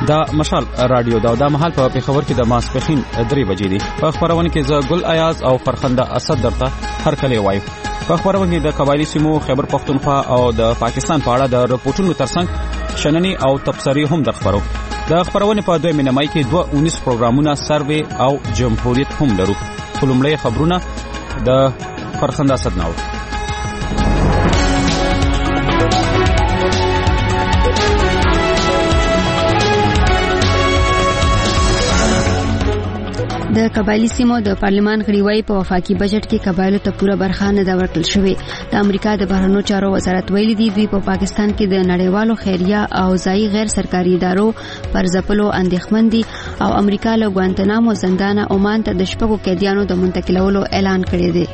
دا مشال رادیو دا مهال په پیښور کې د ماسپخین 3 بجې دي. په خبرونه کې زه ګل ایاز او فرخنده اسد درته هر کله وایو. په خبرونه د قبایلی سیمو خیبر پختونخوا او د پاکستان په اړه د رپورټونو ترڅنګ شننې او تبصرې هم درخبرو. د خبرونه په 2 مې کې 19 پروګرامونه سروې او جمهوریت هم لرو. خلمړی خبرونه د فرخنده اسد ناو. د قبایلی سیمو د پارلمان غړي په وفاقي بجټ کې قبایلو ته پوره برخه نه دا ورکړل شوې. د امریکا د بهرنیو چارو وزارت ویلي دی دوی په پاکستان کې د نړیوالو خیریه او ځایي غیر سرکاري ادارو پر ځپلو اندېښمن دي او امریکا له ګوانتنامو زندان عمان ته د 6 قیدیانو د منتقلولو اعلان کړی دی.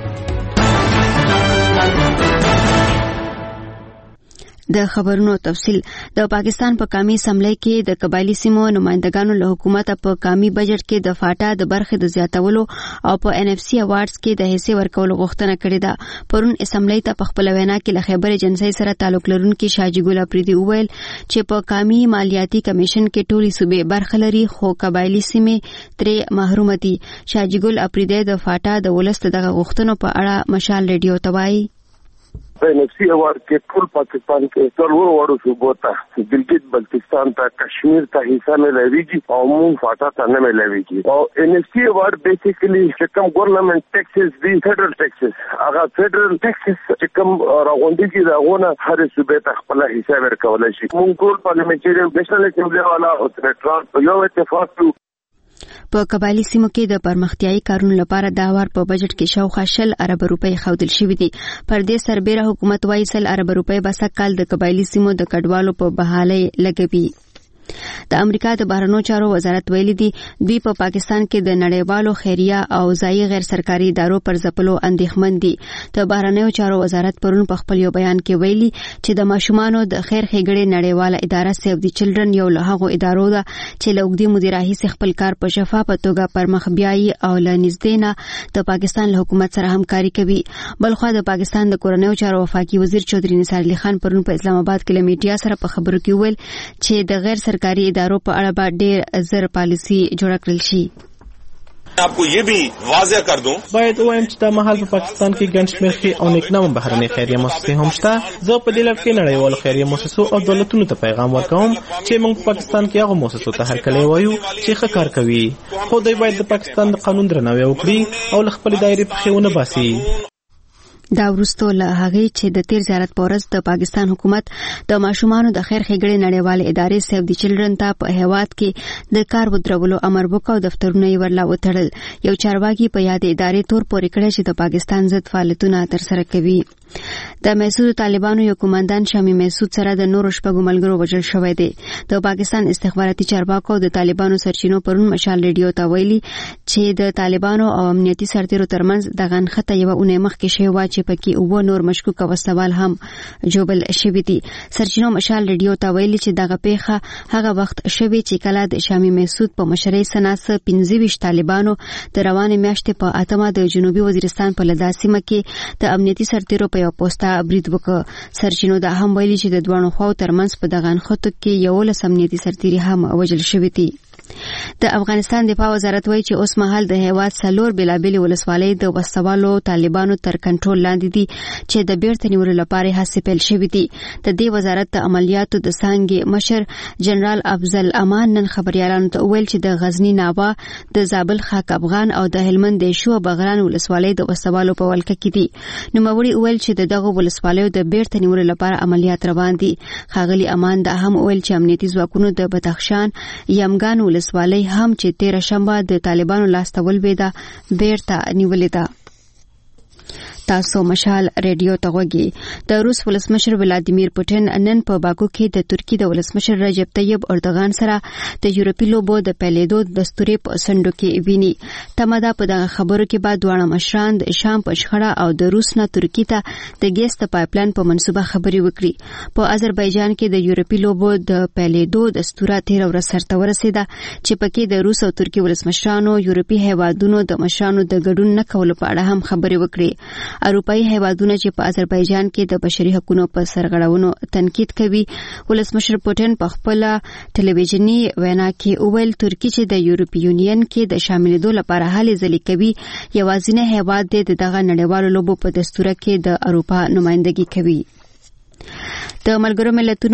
د خبرونو تفصیل. د پاکستان په قومي اسمبلی کې د قبایلی سیمو نمائندګانو له حکومت په قومي بجټ کې د فاټا د برخې د زیاتولو او په NFC اوارډز کې د حصے ورکولو غوښتنه کړې ده. پرون اسمبلی ته په خپل وینا کې له خیبر ایجنسی سره تعلق لرونکي شاجي ګل اپریدي وویل چې په قومي مالیاتي کمیشن کې ټولي صوبې برخه لري خو قبایلی سیمې ترې محروم دي. شاجي ګل اپریدي د فاټا د ولست دغه غوښتنو په اړه مشال ریډیو ته وایي. NFC اوارډ کې ټول پاکستان کې څلور وړو صوبو ته ګلګت بلتستان ته کشمیر ته حصہ ملويږي او مون فاټا ته نه ملويږي. او NFC اوارډ بیسیکلی چې کوم ګورنمنت ټیکسز دی فدرل ټیکسز هغه فدرل ټیکسز چې کوم راغونډي دا غونه هر صوبې ته خپل حصہ ورکول شي. مون ټول پارلیمنټری نېشنل اسمبلی والا او سنټرال یو اتفاق په قبایلی سیمو کې د پرمختیايي کارونو لپاره دا وار په بجټ کې شاوخوا 10 ارب روپۍ خودل شوې دي. پر دې سربېره حکومت وايي 10 ارب روپۍ به سکهال د قبایلی سیمو د کډوالو په بحالۍ لګوي. د امریکا د بهرنیو چارو وزارت ویلي دی دوی په پاکستان کې د نړیوالو خیریه او ځایي غیر سرکاري ادارو پر ځپلو اندېښمن دي. د بهرنیو چارو وزارت پرون په خپل یو بیان کې ویلي چې د ماشومانو د خیر ښېګړې نړیواله اداره سیو دی چلډرن یو له هغو ادارو ده چې له اوږدې مودې راهیسې خپل کار په شفافه توګه پر مخ بیایي او له نږدې نه د پاکستان له حکومت سره همکاري کوي. بلخوا د پاکستان د کورنیو چارو وفاقي وزیر چودري نثار علي خان پرون په اسلام آباد کې له میډیا سره په خبرو کې ویل چې د غیر سرکاري ادارو په اړه به ډېر زر پالیسي جوړه کړل شي. आपको ये भी वाضح कर दूं باید وایم چې دا مهال په پاکستان کې ګڼ شمېر ښې او نیکنامه بهرنۍ خیریه مؤسسې هم شته. زه په دې لړ کې نړیوالو خیریه مؤسسو او دولتونو ته پیغام ورکوم چې موږ په پاکستان کې هغو مؤسسو ته هرکلی وایو چې ښه کار کوي خو دوی باید د پاکستان د قانون درناوی وکړي او له خپلې دایرې پښې ونه باسي. دا وروسته له هغې چې د تیر زیارت په ورځ د پاکستان حکومت د ماشومانو د خیر ښېګړې نړیوالې ادارې سیو دی چلډرن ته په هیواد کې د کار ودرولو امر وکړ او دفترونه یې ورلا وتړل. یو چارواکي په یاد ادارې تور پورې کړی چې د پاکستان ضد فعالیتونه ترسره کوي. د محسود طالبانو یو کمانډان شامي محسود سره د نورو شپږو ملګرو وژل شوی دی. د پاکستان استخباراتي چارواکو د طالبانو سرچینو پرون مشال ریډیو ته ویلي چې د طالبانو او امنیتي سرتیرو ترمنځ د غنښته یوه اونۍ مخکې شوې وه چې پکې 9 نور مشکوک وسوال هم جوړل شوي دي. سرچینو مشال ریډیو ته ویلي چې دغه پیښه هغه وخت شوې چې کله د شامي محسود په مشرۍ سناس 25 طالبانو د روانې میاشتې په 8 د جنوبي وزیرستان په لدا سیمه کې د امنیتي سرتیرو په یو پوسټه برید وکړ. سرچینو دا هم ویلي چې د دوه خواو ترمنځ په دغه نښتو کې 11 امنیتي سرتیري هم وژل شوي دي. د افغانستان دفاع وزارت وایي چې اوس مهال د هیواد 4 بېلابېلې ولسوالۍ د وسوالو طالبانو تر کنټرول لاندې دي چې د بیرته نیولو لپاره هڅې پیل شوې دي. د دې وزارت د عملیاتو د څانګې مشر جنرال افضل امان نن خبريالانو ته وویل چې د غزنی ناوا د زابل خاک افغان او د هلمند د شو بغران ولسوالۍ د وسوالو په ولکه کې دي. نوموړي وویل چې دغه ولسوالیو د بیرته نیولو لپاره عملیات روان دي. ښاغلي امان دا هم وویل چې امنیتي ځواکونو د بدخشان یمګان ولسوالۍ هم چې 13 شنبه د طالبانو لاسته ولوېده بیرته نیولې ده. تاسو مشال ریډیو ته غوږی. د روس ولسمشر ولادیمیر پوتین نن په باکو کې د ترکی د ولسمشر رجب طیب اردوغان سره د یورپي لوبو د پیلېدو دستوري په سندو کې ویني. تمدا په دغه خبرو کې بعد دواړه مشران د شام په شخړه او د روس نه ترکی ته د ګیس د پایپلاین په منسوبه خبري وکړي. په آذربایجان کې د یورپي لوبو د پیلېدو دستوره 13 ورځې سرته ورسېده چې پکې د روس او ترکی ولسمشرانو یورپي هیوادونو د مشرانو د ګډون نه کولو په اړه هم خبري وکړي. اروپאי هیوادونه چې په آذربایجان کې د بشري حقوقو په سرغړونو تنقید کوي. ولسمشر پوتین په خپل ټلویزیوني وینا کې وویل ترکیه چې د یورپی یونین کې د شاملېدو لپاره هلې ځلې کوي یوازینی هیواد دی دغه نړیوالو لوبو په دستور کې د اروپا نمائندګي کوي. د ملګرو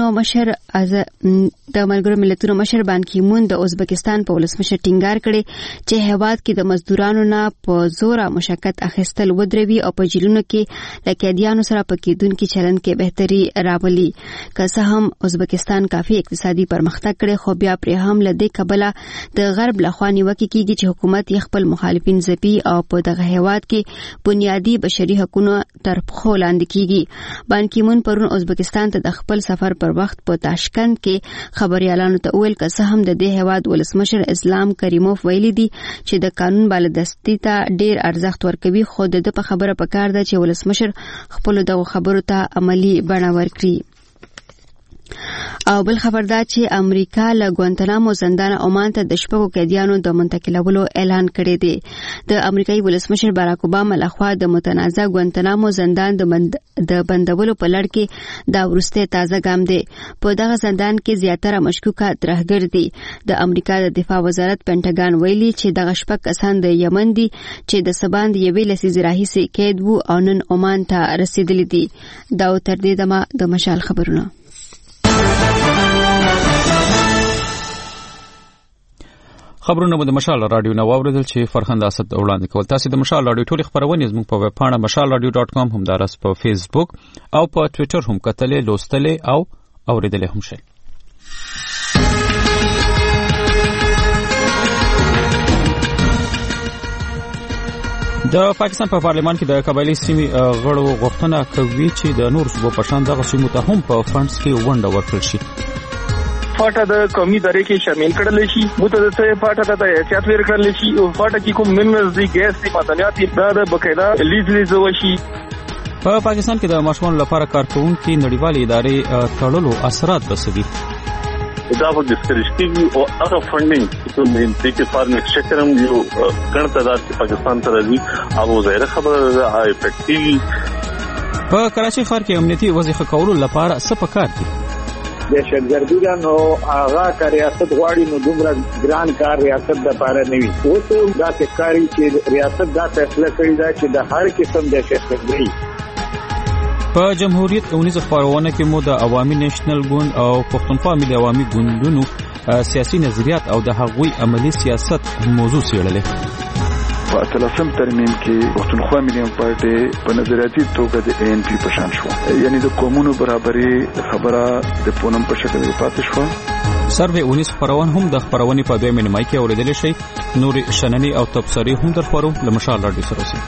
ملتونو مشر بان کی مون د ازبکستان په ولسمشر ټینګار کړي چې هیواد کې د مزدورانو نه په زور مشقت اخیستل ودروي او په جیلونو کې لکهدیانو سره پکېدونکو چلند کې بهتري راولي. که څه هم ازبکستان کافي اقتصادي پرمختګ کړي خو بیا پرې هم لدې کبله د غرب لخوا نیوکه کیږي چې حکومت یې خپل مخالفین ځپي او په دغه هیواد کې بنیادی بشري حقوقو تر پښو لاندې کیږي. بان کی مون پرون ازبکستان ته د خپل سفر پر وخت په تاشکند کې خبريالانو ته ویل که څه هم د دې هیواد ولسمشر اسلام کریموف ویلي دي چې د قانون بالادستي ته ډیر ارزښت ورکوي خو د په خبره پکار ده چې ولسمشر خپل دغه خبرو ته عملی بڼه ورکړي. او بل خبر دا چې امریکا له ګوانتنامو زندان عمان ته د شپږو قیدیانو د منتقلولو اعلان کړی دی. د امریکایي ولسمشر باراک اوباما لخوا د متنازع ګوانتنامو زندان د بندولو په لړ کې دا وروستی تازه ګام دی. په دغه زندان کې زیاتره مشکوکه ترهګر دي. د امریکا د دفاع وزارت پینټاګان ویلي چې دغه شپږ کسان د یمن دي چې د سباند یوې لسیزې راهیسې قید وو او نن عمان ته رسیدلي دي. دا تر دې دمه د مشال خبرونه. خبرونه مو د مشال رادیو نو اوریدل چې فرخنده اسد وړاندې کول. تاسو د مشال رادیو ټولې خبرونه زموږ په ویب پاڼه mashalradio.com هم دارس په فیسبوک او په ټوئیټر هم کتلې لوستلې او اوریدلې هم شئ. د پاکستان په پارلمان کې د قبایلی سیمې غړو غوښتنه کوي چې د نور صوبو په شان دغه سیمو ته هم په فندز کې ونډه ورکړل شي. فاټا د قومي ادارې کې شامل کړل شي. متدسه فاټا ته احتیاط ورکړل شي او فاټا کې کوم منرالز دي ګیس دي معدنیات دي دا بقاعده لیز وشي. په پاکستان کې د ماشومانو لپاره کارکونکو نړیوالې ادارې تړلو اثرات بسدي. دا په ډیسکریش کې او هغه فندینګ چې مين کې فارم ایکسچرم یو ګڼ تعداد کې پاکستان ته راځي او ظاهر خبره ده افیکټیولی په کراچي ښار کې امنیتي وظیفه کولو لپاره څه پکار دي. د شګردګا نو هغه ریاست غواړي نو دومره ګران کار ریاست د پاره نه وي. اوس دا کاری چې ریاست دا فیصله کړی دا چې د هر قسم د شګردګي په جمهوریت 19 خبرونه کې مو د عوامي نېشنل ګوند او پښتونخوا ملي عوامي ګوندونو سیاسي نظریات او د هغوی عملی سیاست موضوع څېړلې. په اتلسم ترمیم کې پښتونخوا ملي پارټي په نظریاتي توګه د ANC په شان شو، یعنی د قومونو برابرۍ خبره د پونم په شکل پاتې شو. سروې 19 خبرونه هم د خبرونې په دویمه نیمه کې اوریدل شي. نور شننې او تبصرې هم در خبرو له مشال رادیو سره سي.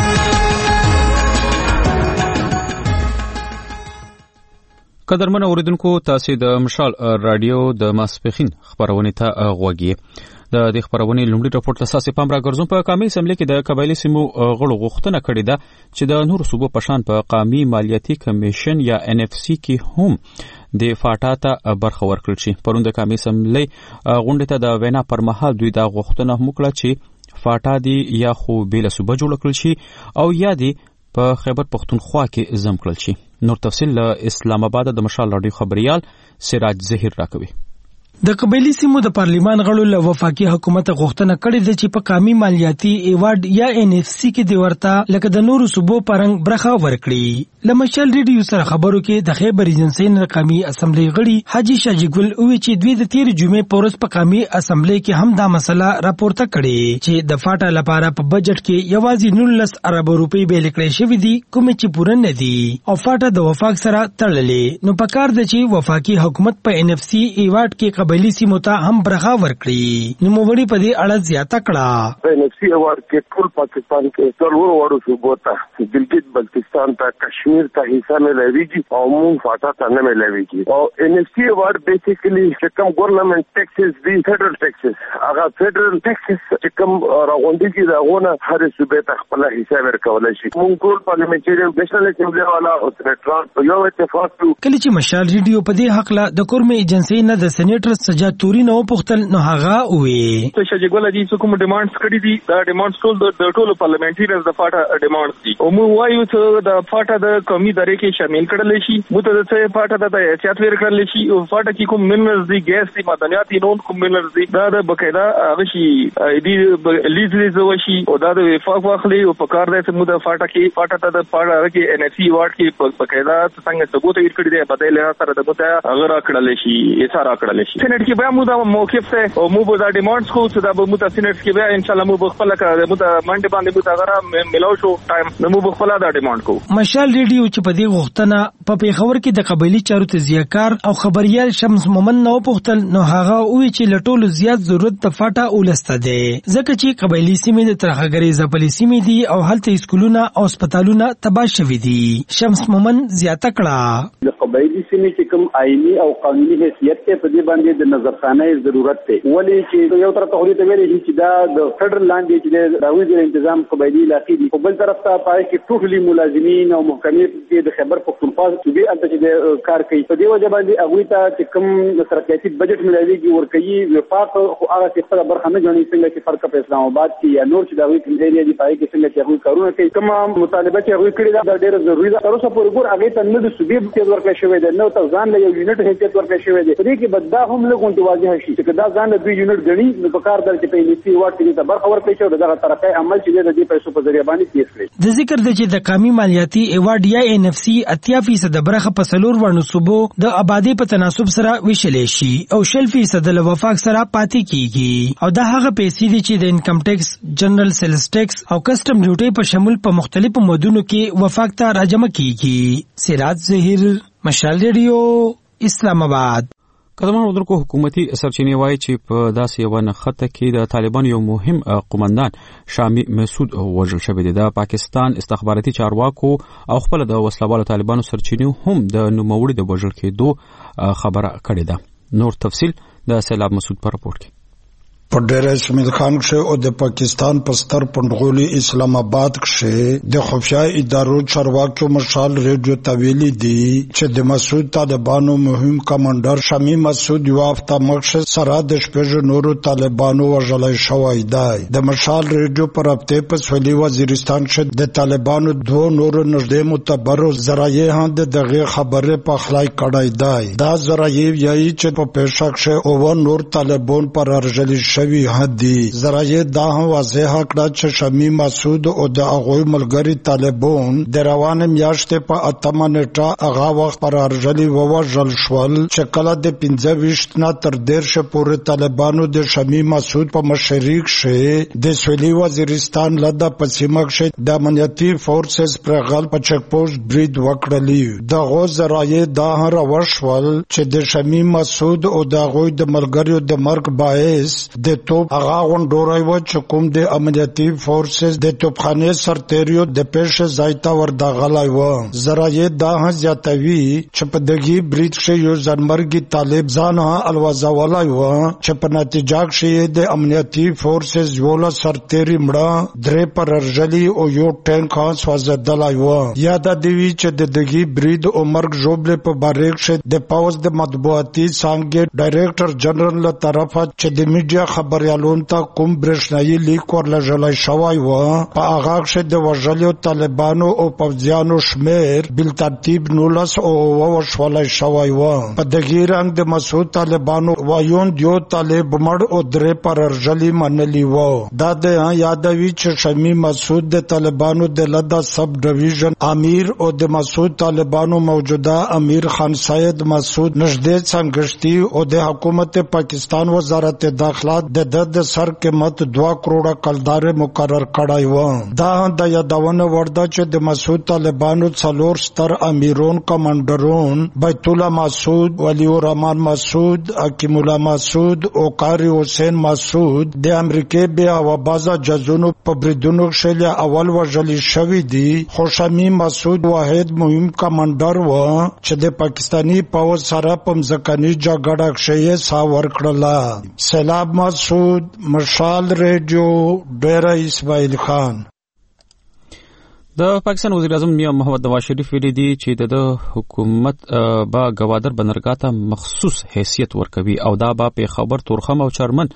قدرمن اوریدونکو تاسو د مشال رادیو د ماسپخین خبرونه ته غوږی. د دې خبرونې لومړی راپورټ اساسي پام راګرځوم. په قومي اسمبلی کې د قبایلی سیمو غړو غوښتنه کړې ده چې د نور صوبو په شان په قومي مالیاتي کمیشن یا NFC کې هم د فاټا ته برخه ورکړل شي. پرون د قومي اسمبلی غونډې ته د وینا پر مهال دوی دا غوښتنه هم وکړه چې فاټا دی یا خو بیل صوبه جوړ کړل شي او یا دی په خیبر پختونخوا کې زم کړل شي. نور تفصیل له اسلام آباد د مشال رادیو خبريال سراج زهیر راکوي. د قبایلی سیمو د پارلیمان غړو له وفاقي حکومت غوښتنه کړې ده چې په قومي مالیاتي ایوارډ یا NFC کې د ورته لکه د نورو صوبو پرنګ برخه ورکړي. لمشل ریډیو سره خبرو کې د خیبر ایجنسی قومي اسمبلی غړي حاجی شاجګل وی چې دوی د 13 جمعې پورس په قومي اسمبلی کې هم دا مسله راپورته کړي چې د فاټا لپاره په بجټ کې یوازې 19 ارب روپۍ بیل کړې شوې دي کوم چې پوره نه دي او فاټا د وفاق سره تړلې. نو پکار ده چې وفاقي حکومت په NFC ایوارډ کې قبایلی سیمو ته هم برخه ورکړي. نو موږ په دې اړه زیاته کړه. NFC ایوارډ کې ټول پاکستان کې څلور وړو صوبو ته ګلګت بلتستان ته کشمیر ته حصہ ملويږي او مونږ فاټا ته نه ملويږي. او NFC ایوارډ بیسیکلی چې کوم ګورنمنت ټیکسز دي فدرل ټیکسز هغه فدرل ټیکسز چې کوم راغونډي دا غونه هر صوبې ته خپل حصہ ورکول شي. مونږ ټول پارلیمنټریان نېشنل اسمبلی والا او سېنټرال یو اتفاق کله چې مشال ریډیو په دې حق له د کورمې ایجنسی نه د سېنیټر ډاکټر سجاد توري نو پختل نو هغه وې ته شجګول دي کوم ډیمانډز کړی دي دا ډیمانډز ټول د ټولو پارلیمنټریانز د فاټا ډیمانډز دي او مو وایو ته د فاټا د قومي ادارې کې شامل کړل شي مو ته د فاټا د احتیاط ور کړل شي او فاټا کې کوم منرالز دي ګیس دي معدنیات دي نون کوم منرالز دي دا د بقاعده هغه شي دي لیز وشي او دا د وفاق واخلي او په کار د مو د فاټا ته د فاټا کې ان اف سی وارد کې بقاعده څنګه ثبوت ور کړی دی بدایله سره د بوته هغه را کړل شي یې سره کړل شي سېنات کې بیا مو دا موقف ته او مو به دا ډیمانډز کو چې دا به مو ته سېنات کې بیا ان شاء الله مو بخپل کړه مو ته منډه باندې مو ته غره ملاو شو ټایم نو مو بخپل دا ډیمانډ کو مشال ریډیو چې په دې غوښتنه په پیښور کې د قبایلی چارو تزیهکار او خبريال شمس مومن نو پختل نو هغه وی چې لټول زیات ضرورت د فاټا اولسته ده ځکه چې قبایلی سیمې د ترخګری ځپلې سیمې دي او هلته اسکولونه او هسپتالونه تباه شوي دي شمس مومن زیاته کړه د قبایلی سیمې چې کوم آئینی او قانوني حیثیت ته په دې باندې د نظرثانۍ ضرورت ته ولې چې یو طرف ته خوري ته ویلي چې دا د فدرال لاندې چې د راوي د تنظیم قبایلی علاقې دي په بل طرف ته پای کې ټولي ملازمین او محکمې کې د خبر پختونخوا صوبې انت چې د کار کوي په دې وجه باندې هغه ته چې کوم د سرکاري بجټ ملایوي ورکوي وفاق خو هغه څه خبره برخه نه جوړي څنګه چې فرق په اسلام آباد کې یا نور چې دا وی کېږي دی پای کې څنګه چې هغه کارونه کوي کوم مطالبه چې هغه کړی دا ډېر ضروري ده تر اوسه پورې ګور هغه ته نه د صوبې په ورکړل شوی دی نو ته ځان له یو یونټ هیڅ ورکړل شوی دی دې کې بددا هم له کوم واضح شي چې دا ځان له دوی یونټ غني نو په کار در چې په لیسي واټ کې ته برخه ورکړي شو دغه طرفه عمل چې د دې پیسو په ذریعہ باندې تیز کړي د ذکر د چې د قومي مالیاتي ایوارډ یا ان اف سی 80% برخه په سلور ورنو صوبو د آبادی په تناسب سره ویشلې شي او 60% د وفاق سره پاتې کیږي او دا هغه پیسې دي چې د انکم ټیکس جنرال سیلز ټیکس او کسٹم ډیوټي په شمول په مختلفو مودونو کې وفاق ته راجمع کیږي سراج ظهیر مشال ریډیو اسلام آباد قدمان ودرکو حکومتي سرچینې وایي چې په داسې یو نخته کې د طالبان یو مهم قومندان شامی مسعود وژل شوی دی د پاکستان استخباراتي چارواکو او خپل د وسلوالو طالبانو سرچینې هم د نوموړي د وژل کېدو خبره کړې ده نور تفصیل د سیلاب مسعود پر راپور کې په ډېر اسماعیل خان کې او د پاکستان په ستر پندغولي اسلام آباد کې د خفیا ادارو چارواکو مشال ریډیو تویلی دي چې د مسعود طالبانو مهم کمانډر شامی مسعود یو هفته مخکې سره د شپږ نورو طالبانو وژل شوی دی د مشال ریډیو پر هفته په سویلي وزیرستان کې د طالبانو دوه نورو نږدې معتبرو ذرایع هم دغه خبره په خلای کړای دی دا ذرایع یې چې په پېښه کې او نور طالبان پر ارجل شوی هدي ذرایع دا هم واضح کړه چې شامی مسعود او د هغوی ملګری طالبان د روانه میاشتې په 8 نیټه هغه وخت پر ارجلی ووژل شول چې کله د 25 نه تر 10 پورې طالبانو د شامی مسعود په مشرق کې د سویلي وزیرستان لده پسیمه کې د امنیتي فورسز پر غل په چک پوسټ برید وکړلی دغه ذرایع دا هم راوښول چې د شامی مسعود او د هغوی د ملګریو د مرګ باعث د توپ هغه غونډورای و چې کوم د امنیتي فورسز د توپخانه سرتیریو د پېښه ځایته ورداغلای و ذرایع دا هم زیاتوي چې په دغه برید کې یو ځانمرګي طالب ځان الوازولای و چې په نتیجه کې د امنیتي فورسز یو سرتیری مړه درې پر ارجلی او یو ټانک خاص وزدلای و یاد دی چې د دغه برید او مرګ جوړل په باریک کې د پاوز د مطبوعاتي څنګه ډایریکټر جنرال له طرفه چې د میډیا خبريالون ته کوم برېښنايي لیک ورلږلی شوی و په هغه کې د وژلو طالبانو او پوځیانو شمیر بل ترتیب 19 او وشولای شوی و په دغه رنګ د مسعود طالبانو وایون دیو طالب مړ او درې پر ارجلی منلی و دا د یادوي چې شامی مسعود د طالبانو د لدا سب ډیویژن امیر او د مسعود طالبانو موجوده امیر خان سید مسعود نږدې څنګهشتي او د حکومت پاکستان وزارت داخله د سر قیمت 2 کروڑه کلدار مقرر کړای و دا د یادونه ورده چې د مسعود طالبانو څلور ستر امیرون کمانډرون بیت الله مسعود ولی الرحمن مسعود حکیم الله مسعود او قاری حسین مسعود د امریکای بیا و بازا جزونو په بریدونو شل اول وژل شوی دی خو شامی مسعود واحد مهم کمانډر و چې د پاکستانی پاوځ سره په ځکاني جګړه کې سا ورکړه سیلاب مسعود مشال ریډیو ډیره اسماعیل خان د پاکستان وزیر اعظم میا محمد نواز شریف ویلي دي چې د حکومت با گوادر بندرګاه ته مخصوص حیثیت ورکوي او دا به په خبر تورخم او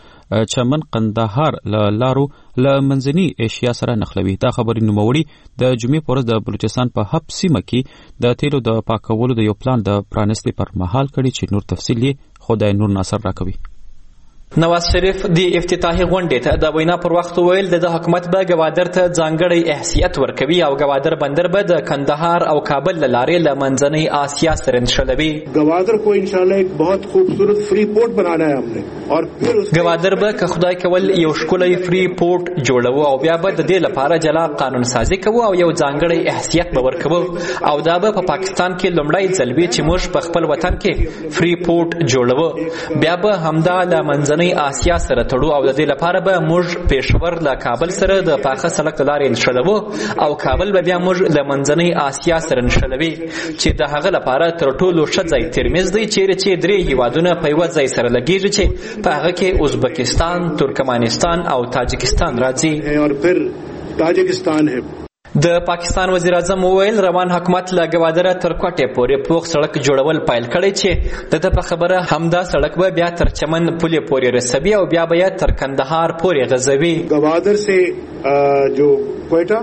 چمن قندهار لارو ل منځني ایشیا سره نښلوي. دا خبرې نوموړي د جمعې په ورځ د بلوچستان په حب سیمه کې د تیلو د پاکولو د یو پلان د پرانستې پر مهال کړي چې نور تفصیل یې خدای نور ناصر راکوي. نواز شریف د افتتاحي غونډې ته د وینا پر وخت ویل د حکومت به گوادر ته ځانګړی حیثیت ورکوي او گوادر بندر به د کندهار او کابل لارې له منځنۍ آسیا سره نښلوي. گوادر کو انشاءاللہ ایک بہت خوبصورت فری پورٹ بنانا ہے ہم نے اور پھر گوادر به که خدای کول یو ښکلی فری پورٹ جوړو او بیا به د دې لپاره جلا قانون سازي کوو او یو ځانګړی حیثیت به ورکوو او دا به په پاکستان کې لومړی ځل وي چې موږ په خپل وطن کې فری پورٹ جوړو. بیا به همدا له منځنۍ آسیا سره تړو او د دې لپاره به موږ پېښور له کابل سره د پاخه سړک لارې نښلوو او کابل به بیا موږ له منځنۍ آسیا سره نښلوي چې د هغه لپاره تر ټولو ښه ځای ترمیز دی چیرې چې درې هیوادونه په یوه ځای سره لګېږي چې په هغه کې ازبکستان، ترکمانستان او تاجکستان راځي اور پھر تاجکستان ہے. د پاکستان وزیر اعظم وویل روان حکومت له گوادره تر کوټې پورې پوخ سړک جوړول پیل کړی چې د په خبره همدا سړک به بیا تر چمن پولې پورې رسوي او بیا به تر کندهار پورې غځوي. گوادر سے جو کوئٹہ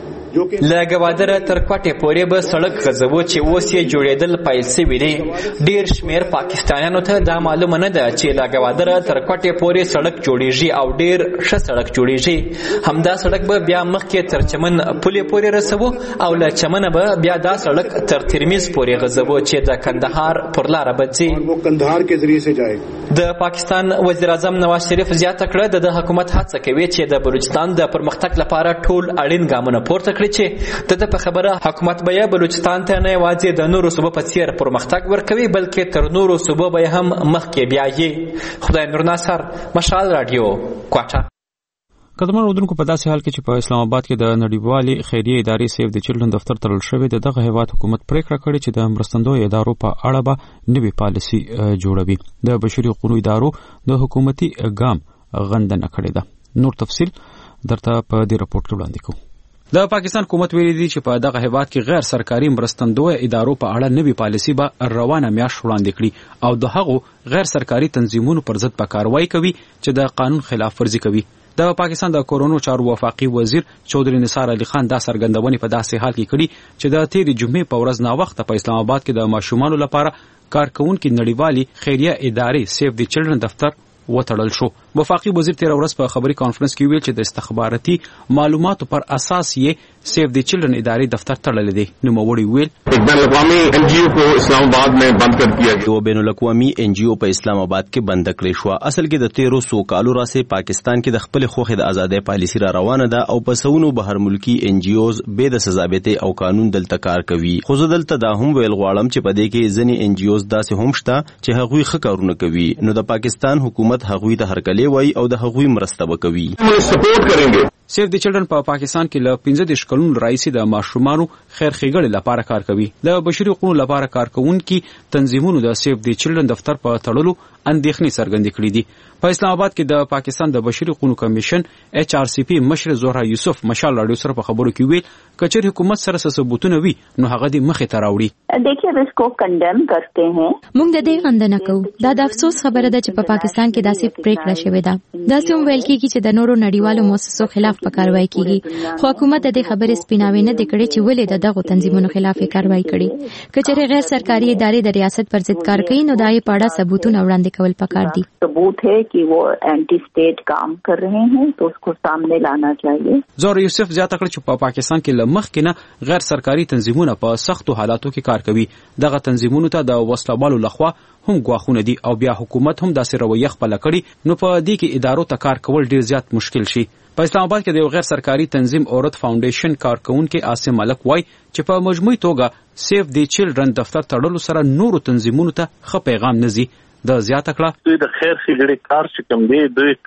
له گوادره تر کوټې پورې به سړک غځوو چې اوس یې جوړېدل پیل شوي دي. ډېر شمېر پاکستانیانو ته دا معلومه نه ده چې له گوادره تر کوټې پورې سړک جوړېږي او ډېر ښه سړک جوړېږي. همدا سړک به بیا مخکې تر چمن پولې پورې رسوو او له چمنه به بیا دا سړک تر ترمیز پورې غځوو چې د کندهار پر لاره به ځي. کندهار کې ذریعے سے جائے. د پاکستان وزیر اعظم نواز شریف زیاته کړه د حکومت هڅه کوي چې د بلوچستان د پرمختګ لپاره ټول اړین ګامونه پورته چې د په خبره حکومت به بلوچستان ته نه یوازې د نورو صوبو په څیر پرمختګ ورکوي بلکې تر نورو صوبو به هم مخکې بیایي. خدای نور ناصر، مشال رادیو، کوټه. قدرمن اردوونکو په داسې حال کې چې په اسلام آباد کې د نړیوالې خیریه ادارې سیف د چلډرن دفتر تړل شوی دغه هیواد حکومت پریکړه کړې چې د مرستندوی ادارو په اړه به نوې پالیسي جوړوي. د بشري حقوقو ادارو د حکومتي ګام غندنه کړې ده. نور تفصیل درته په دې راپورټ کې وړاندې کوو. د پاکستان حکومت ویلي دي چې په دغه هیواد کې غیر سرکاري مرستندوی ادارو په اړه نوې پالیسي به روانه میاشت وړاندې کړي او د هغو غیر سرکاري تنظیمونو پر ضد په کاروایی کوي چې د قانون خلاف ورزي کوي. د پاکستان د کورونو چارو وفاقي وزیر چودري نثار علي خان دا څرګندونې په داسې حال کې کړي چې د تیرې جمعې په ورځ ناوخته په اسلام آباد کې د ماشومانو لپاره کارکونکي نړیوالې خیریه ادارې سیف د چلډرن دفتر وتړل شو. وفاقي وزیر تیر ورځ په خبري کانفرنس کې ویل چې د استخباراتي معلوماتو پر اساس یې سیف د چلډرن ادارې دفتر تړل دي. نوموړي ویل بین الاقوامی این جی او کو اسلام آباد میں بند کر دیا گیا. بین الاقوامی این جی او په اسلام آباد کې بند کړی شو. اصل کې د 1300 کالو راځي پاکستان کې د خپل خوخه د ازادۍ پالیسي را روانه ده او په سونو بهر ملکی این جی اوز به د سزابته او قانون دلته کار کوي. خو دلته دا هم ویل غواړم چې په دې کې ځنی این جی اوز داسې هم شته چې هغوی ښه کارونه کوي نو د پاکستان حکومت هغوی ته هرکلی وای او د هغوی مرسته وکوي. سپورټ کړي. سیف د چلډرن په پاکستان کې له 15 کلونو راځي د ماشومانو خیر ښېګړې لپاره کار کوي. د بشري حقوقو لپاره کارکونکي تنظیمونو د سیف د چلډرن دفتر په تړلو اندېښنې څرګندې کړې دي. په اسلام آباد کې د پاکستان د بشري حقوقو کمیشن ایچ آر سی پی مشر زهرا یوسف مشال رادیو سره په خبرو کې ویل کچېر حکومت سره ثبوتونه وي نو هغه د مخې ته راوړي. देखिए अब इसको कंडेम करते हैं. موږ د دې غندنه کوو. دا د افسوس خبره ده چې په پاکستان کې داسې پریکړه شوې ده. داسې هم ویل کېږي چې د نورو نړیوالو مؤسسو خلاف په کاروایی کېږي. خو حکومت د دې خبرې سپیناوی نه دی کړی چې ولې د دغو تنظیمونو خلاف کاروایی کړي. کچېر غیر سرکاري ادارې د ریاست پر ضد کار کوي نو دا یې په اړه ثبوتونه وړاندې کول پکار دي. ثبوت है कि वो एंटी स्टेट काम कर रहे हैं तो उसको सामने लाना चाहिए. زهرا یوسف زیاته کړ چې په پاکستان کې لمخ کې نه غیر سرکاري تنظیمونه په سختو حالاتو کې کار کوي. دغه تنظیمونو ته د وسلوالو لخوا هم غواخونه دي او بیا حکومت هم داسې رویه خپل کړي نو په دې کې ادارو ته کار کول ډیر زیات مشکل شي. په اسلام آباد کې د یو غیر سرکاري تنظیم عورت فاونډیشن کارکونکي عاصم ملک وای چې په مجموعي توګه سیف د چلډرن دفتر تړلو سره نورو تنظیمونو ته ښه پیغام نزي. د زیاته کړه د خیر ښېګړې کار چې کوم دی د کار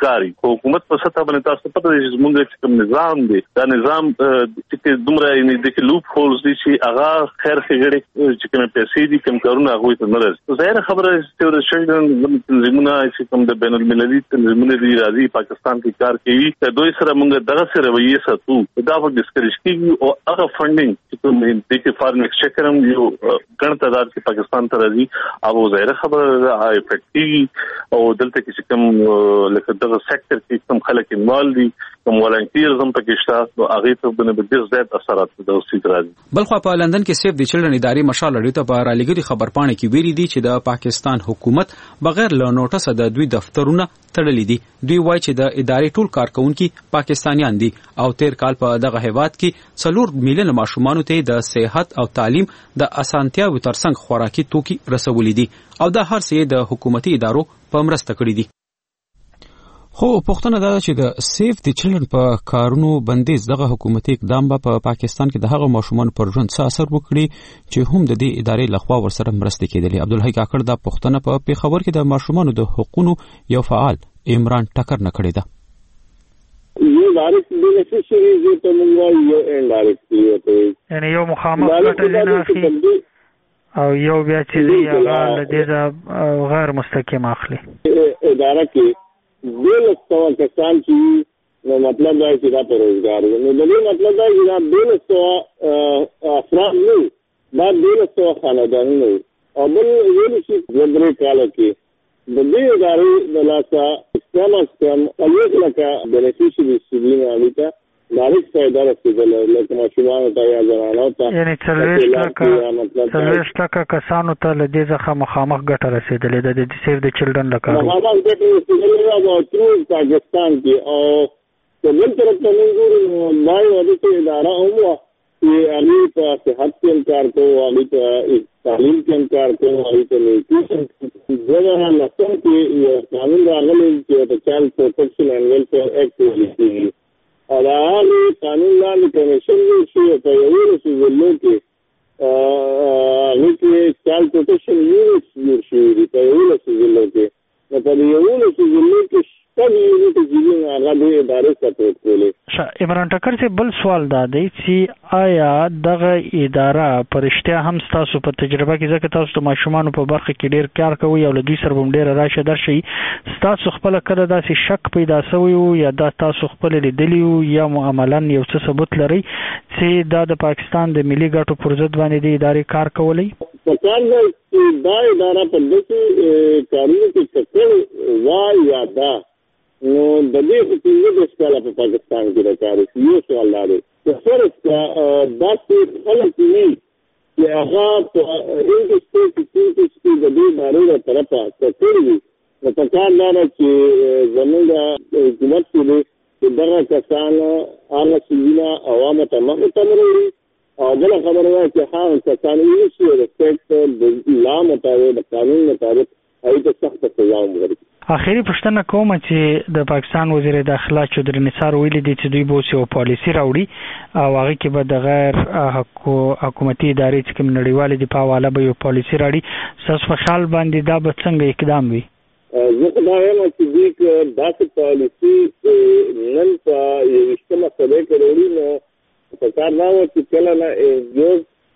ښکاری. حکومت په سطح باندې تاسو پته دی چې موږ کوم نظام دی دا نظام چې دومره یې د لوپ هولز دي چې هغه خیر خګړې چې کوم پیسې دي کوم کارونه هغه ته نه راځي. ظاهر خبره چې د شګن تنظیمونه چې کوم د بین المللي تنظیمونه دي راځي پاکستان کې کار کوي ته دوی سره موږ دغه سره رویه ساتو دا په ډیسکریش کې او هغه فندینګ چې کوم د فارن ایکسچیکر هم یو ګڼ تعداد کې پاکستان ته راځي او ظاهر خبره افیکټي او دلته کې کوم لکه دغه سېکټر کې کوم خلک انوالو دي کوم والنټیرزم پکې شته او هغه ته باندې ډېر زیات اثرات د اوسې راځي. بلخو په لندن کې سیف دی چلډرن ادارې مشال لري ته په رالګري خبرپاڼه کې ویلي دي چې د پاکستان حکومت بغیر له نوټس د دوی دفترونه تړلې دي. دوی وایي چې د ادارې ټول کارکونکي پاکستانیان دي او تیر کال په دغه هیواد کې 4 میلیون ماشومان ته د صحت او تعلیم د اسانتیاوو ترڅنګ خوراکي توکي رسولې دي او د هر څه د حکومتي ادارو په مرسته کړې دي. خو پوښتنه دا چې د سیف دی چلډرن په کارونو بندیز دغه حکومتي اقدام په پاکستان کې د هغه ماشومان پر ژوند څه اثر وکړي چې هم د دې ادارې لخوا ورسره مرسته کېدلې. عبدالحی کاکړ دا پوښتنه په پیښور کې د ماشومانو د حقوقو یو فعال عمران ټکر نه کړې ده. یو ډایرکټ بینیفیشری جو ته موږ یو انډایرکټ یو یعنی یو مخامخ ګټه نه اخلي او یو بیا چې هغه له دې غیر مستقیم اخلي. اداره کې بیل سو کسان چې نو مطلب دا چې دا پر روزګار نو د دې مطلب دا چې دا بیل سو افراد نو دا بیل سو خاندان نو او بل یو چې ورې کال کې د دې ادارې د لاسه کم الوت لکه بینیفیشری سیدین الیتا ډایرکټ فائدہ رسیدل لکه ماشومان ته یا زنانو ته یعنی 40% کسانو ته له دې ځخه مخامخ ګټه رسیدلې ده د سیف د چلډرن لکه مخامخ ګټه رسیدلې ده او ټول پاکستان کې او په بل طرف ته موږ دای ودته اداره هم چې هغه په صحت کې کار کوي هغه په تعلیم کې کار کوي هغه په نیوټریشن ځای نه لکه چې یو قانون راغلی چې د چایلډ پروټیکشن اینڈ ویلفیر ایکټ ولې او دا هغه قانون لاندې کمیشن شي په یو څه کې هغه کې چایلډ پروټیکشن یونټ شي په یو څه کې په یو څه کې شته یونټ چې هغه د ادارې سپورټ کوي. عمران ټکر چې بل سوال دا دی چې آیا دغه اداره پرشتیا هم تاسو په تجربه کې ځکه تاسو د ماشومان په برخه کې ډیر کار کوي او له دوی سره هم ډیر راشه درشي تاسو خپل کړه داسې شک پیدا شوی یا دا تاسو خپل لیدلی یا عملاً یو څه ثبوت لري چې د پاکستان د ملي ګټو پر ضد باندې د ادارې کار کولی؟ پکار دی چې دا اداره په دې کارونو کې څه وای یا دا نو د دې حکومت د سکاله په پاکستان کې راکاري یو سوال لري چې فرض داسې خلک نه چې هغه په انډسټری کې د دې باندې طرفه کوي نو په کار لاره چې زموږ حکومت کې دغه کسان هغه سیمه عوامو ته مخاطبري او بل خبره ده چې هغه کسان یې چې ریسپیکټ د لا مطابق د قانون مطابق ایته سخت سزا ورکړي. اخیری پوښتنه کوم چې د پاکستان وزیر داخله چودري نثار ویلي دي چې دوی به یو پالیسي راوړي او هغه کې به د غیر حکومتي ادارې چې کوم نړیوال دي په حواله به یو پالیسي راوړي تاسو په خیال باندې دا به څنګه اقدام وي؟ زه دا وایم چې دوی داسې پالیسي نن په یوه مسله کې راوړي نو په کار نه و چې کله نه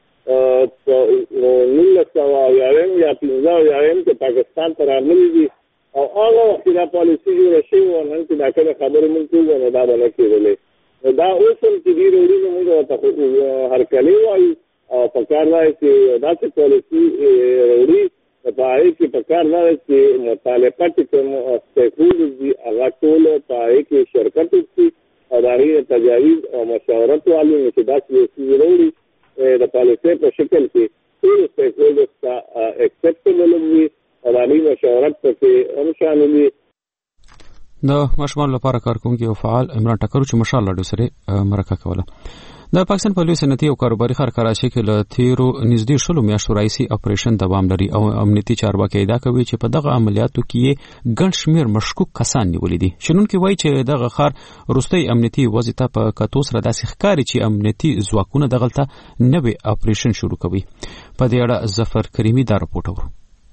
یا 15 کې پاکستان ته راغلي دي او هغه وخت دا پالیسي جوړه شوې وه نن چې دا کله خبرې مونږ کوو نو دا به نه کېدلې دا اوس هم چې دوی راوړي نو موږ ورته هرکلی وایو او په کار دا چې داسې پالیسي راوړي په هغې کې په کار دا چې مطالبه چې کوم سټیک هولډرز دي هغه ټول په هغې کې شرکت وکړي او د هغې تجاویز او مشاورت والي نو چې داسې یو څیز راوړي د پالیسۍ په شکل کې ټول سټیک هولډرز ته اکسپټیبل وي او د هغې مشاورت پکې هم شامل وي. د ماشومانو لپاره کارکوونکي او فعال عمران ټکر چې ماشاءالله ډېر سره مرکه کوله. د پاکستان په لوی صنعتي او کاروباري ښار کراچۍ کې له تیرو نږدې 16 میاشتو راهیسې اپریشن دوام لري او امنیتي چارواکي ادعا کوي چې په دغه عملیاتو کې ګڼ شمېر مشکوک کسان نیولي دي. شنونکي وایي چې دغه ښار وروستی امنیتي وضع ته په کتو سره داسې ښکاري چې امنیتي ځواکونه دغلته نوی اپریشن شروع کوي. په دې اړه ظفر کریمي دا رپورټ اورو.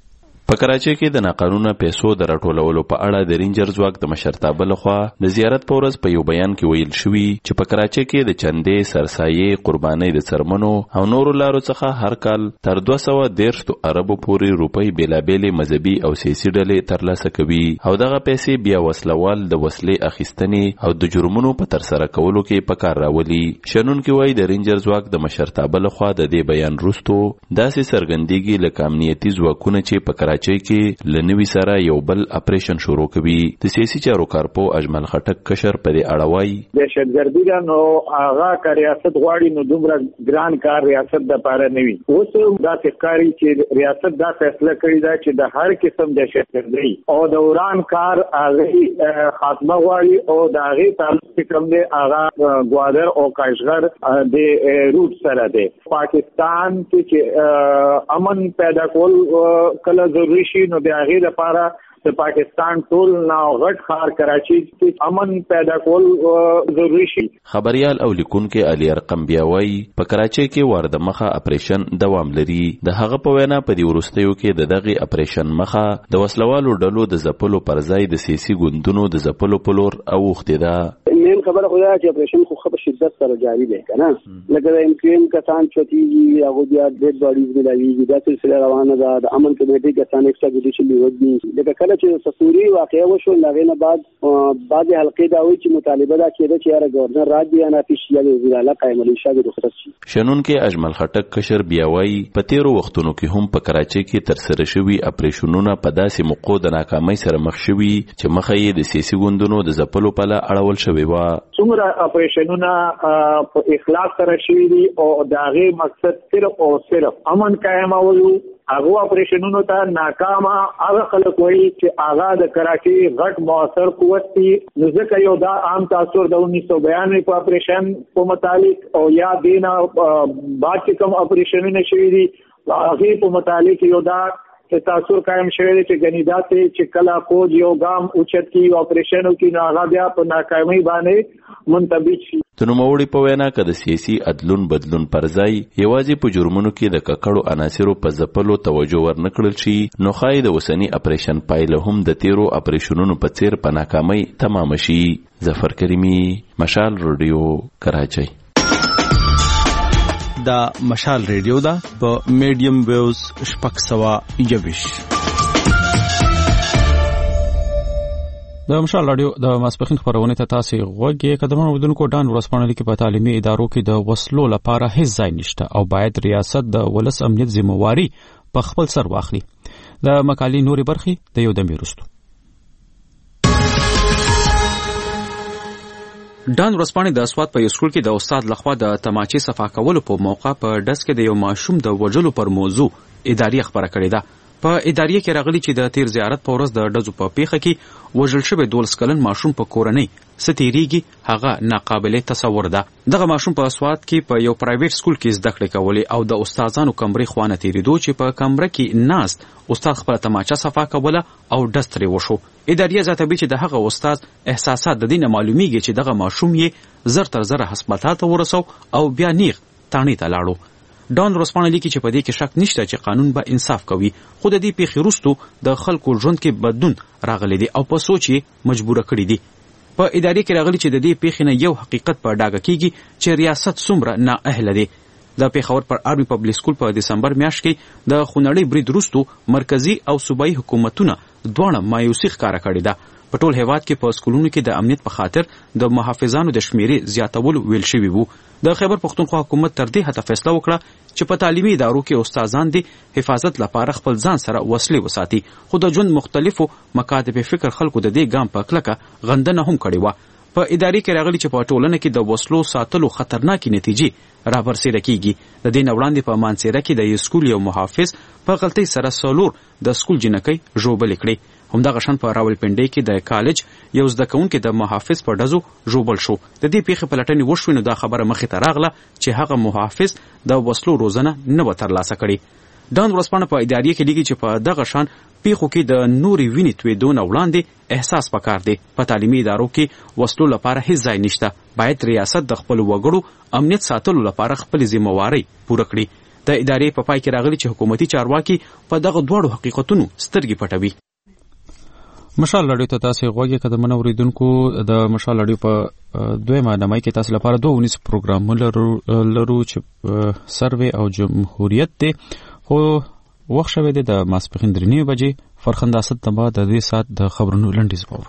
په کراچۍ کې د ناقانونه پیسو د راټولولو په اړه د رینجر ځواک د مشرتابه لخوا د زیارت په ورځ په یو بیان کې ویل شوي چې په کراچۍ کې د چندې، سرسایې، قربانۍ د څرمنو او نورو لارو څخه هر کال تر 213 اربو پورې روپۍ بېلابېلې مذهبي او سیاسي ډلې ترلاسه کوي او دغه پیسې بیا وسلوال د وسلې اخیستنې او د جرمونو په ترسره کولو کې په کار راولي. شنونکي وایي د رینجر ځواک د مشرتابه لخوا د دې بیان وروستو داسې څرګندېږي لکه امنیتي ځواکونه چې په کراچۍ کې له نوي سره یو بل اپریشن شروع کوي. د سیاسي چارو کارپو اجمل خټک کشر په دې اړه وایي دهشتګردي دا نو هغه که ریاست غواړي نو دومره ګران کار ریاست دپاره نه وي. اوس داسې ښکاري چې ریاست دا فیصله کړې ده چې د هر قسم دهشتګردي او د وران کار هغې خاتمه غواړي او د هغې تعلق چې کوم دی هغه ګوادر او کاشغر د روټ سره دی. پاکستان چې امن پیدا کول کله ضروري شي نو د هغې لپاره د پاکستان ټول غټ ښار کراچي کې امن پیدا کول ضروري شي. خبريال او لیکونکي علي ارقم بیا وایي په کراچۍ کې وارد مخه اپریشن دوام لري. د هغه په وینا په دې وروستیو کې د دغه اپریشن مخه د وسلوالو ډلو د ځپلو پر ځای د سیاسي ګوندونو د ځپلو په لور اوښتې ده. مین خبره خو دا چې اپریشن خو په شدت سره جاری دی کنه لکه د امکان کسان چوتیږي هغه بیا ډېر باډیز ملایي دا سلسله روانه ده. د امن کمیټې کسان ایکسټرا جوډیشل ودی لکه کله چې سسوري واقعا وشو لغې نه بعد بعض حلقې دا وایي چې مطالبه دا کېده چې یاره گورنر راج یا نافیش یا وزیر اعلی قائم علي شاه د رخصت شي. شنونکي اجمل خټک کشر بیا وایي په تیرو وختونو کې هم په کراچۍ کې ترسره شوي اپریشنونه په داسې موقعو د ناکامۍ سره مخ شوي چې مخه یې د سیاسي ګوندونو د ځپلو په لاره اړول شوې وه. څومره اپریشنونه په اخلاص سره شوي دي او د هغې مقصد صرف او صرف امن قایمولو. هغه اپریشنونو ته ناکامه هغه خلک وایي چې هغه د کراچۍ غټ مؤثر قوت دي. نو ځکه یو دا عام تاثر د 1992 په اپریشن په متعلق او یا دینا بعد چې کوم اپریشنونه شوي دي هغې په متعلق یو دا تاثر قائم شوی دی چې غنیدا ته چې کله فوج یو ګام اوچت کی اپریشن کی نو هغه بیا په ناکامۍ باندې منتبج شي. د نوموړي په وینا که د سیاسي عدلون بدلون پر ځای یوازې په جرمونو کې د ککړو عناصرو په ځپلو توجه ورنکړل شي نو ښایي د اوسني اپریشن پایله هم د تیرو اپریشنونو په څیر په ناکامۍ تمام شي. ظفر کریمي، مشال رادیو، کراچۍ. دا مشال ریډیو دا په میډیم ویوز 621. د مشال رادیو د ماسپخین خبرونه ته تاسو غوږی قدمونو ودونکو ډان ورسپانل کې په تعلیمي ادارو کې د وسلو لپاره هیڅ ځای نشته او باید ریاست د ولس امنیت ذمہواری په خپل سر واخلي. د مقالې نوري برخي د یو دمې وروسته ډان ورسپانې د اسوات په یو سکول کې د استاد لخوا د تماچې صفا کولو په موقع په ډس کې د یو ماشوم د وژلو پر موضوع اداري خبره کړې ده. په اداري کې راغلي چې د تیر زیارت په ورځ د ډزو په پیښه کې وژل شوی 12 کلن ماشوم په کورنۍ ستیریږي هغه ناقابل تصور ده. دغه ماشوم په اسوات کې په یو پرایویټ سکول کې زده کړې کولې او د استادانو کمرې خوانه تیریدو چې په کمره کې ناست استاد خپل تماچه صفا کوله او ډز ترې وشو. اداري ذاتبي چې د هغه استاد احساسات د دینه معلومیږي چې دغه ماشوم یې زر تر زر هسپتال ته ورسو او بیا نیغ تانی ته لاړو. ډان روسپانه لیکي چې په دې کې شک نشته چې قانون به انصاف کوي خو د دې پیښې وروسته د خلکو ژوند کې بدلون راغلی دی او په سوچ یې مجبوره کړي دي. په ادارې کې راغلي چې د دې پیښې نه یو حقیقت په ډاګه کیږي چې ریاست څومره نااهله دی. د پیښور پر آرمي پبلک سکول په دسمبر میاشت کې د خونړۍ برید وروسته مرکزی او صوبایي حکومتونه دواړه مایوسي ښکاره کړې ده. په ټول هیواد کې په سکولونو کې د امنیت په خاطر د محافظانو د شمیرې زیاتول ویل شوي وو. د خیبر پښتونخوا حکومت تر دې حته فیصله وکړه چې په تعلیمي ادارو کې استادان د حفاظت لپاره خپل ځان سره وسلې وساتي خو د ژوند مختلفو مکاتب فکر خلکو د دې ګام په کلکه غندنه هم کړې وه. په اداري کې راغلي چې په ټولنه کې د وسلو ساتلو خطرناکې نتیجې رابرسېره کیږي. د دې نه وړاندې په مانسیره کې د یو سکول یو محافظ په غلطۍ سره څلور د سکول جنکۍ ژوبلې کړې. همدغه شان په راولپنډۍ کې د کالج یو زده کوونکی د محافظ په ډزو ژوبل شو. د دې پیښې پلټنې وشوې نو دا خبره مخې ته راغله چې هغه محافظ د وسلو روزنه نه و ترلاسه کړې. ډان ورسپانه په ادارې کې لیکي چې په دغه شان پیښو کې د نوري وینې تویدو نه وړاندې احساس پکار دی. په تعلیمي ادارو کې وسلو لپاره هیڅ ځای نشته. باید ریاست د خپل وګړو امنیت ساتلو لپاره خپل ذمہواری پوره کړي. د ادارې په پای کې راغلي چې حکومتي چارواکي په دغه دوړو حقیقتونو سترګې پټوي. مشال رادیو ته تاسو غوږی قدم اوریدونکو د مشال رادیو په دویمه نمای کې تاسو لپاره 2 پروګرام لرو چې سروې او جمهوریت دی. خو وخت شوه د ماسپخین 3 بجې فرخنده اسد ته بعد د دې سات د خبرونو لنډیز پور.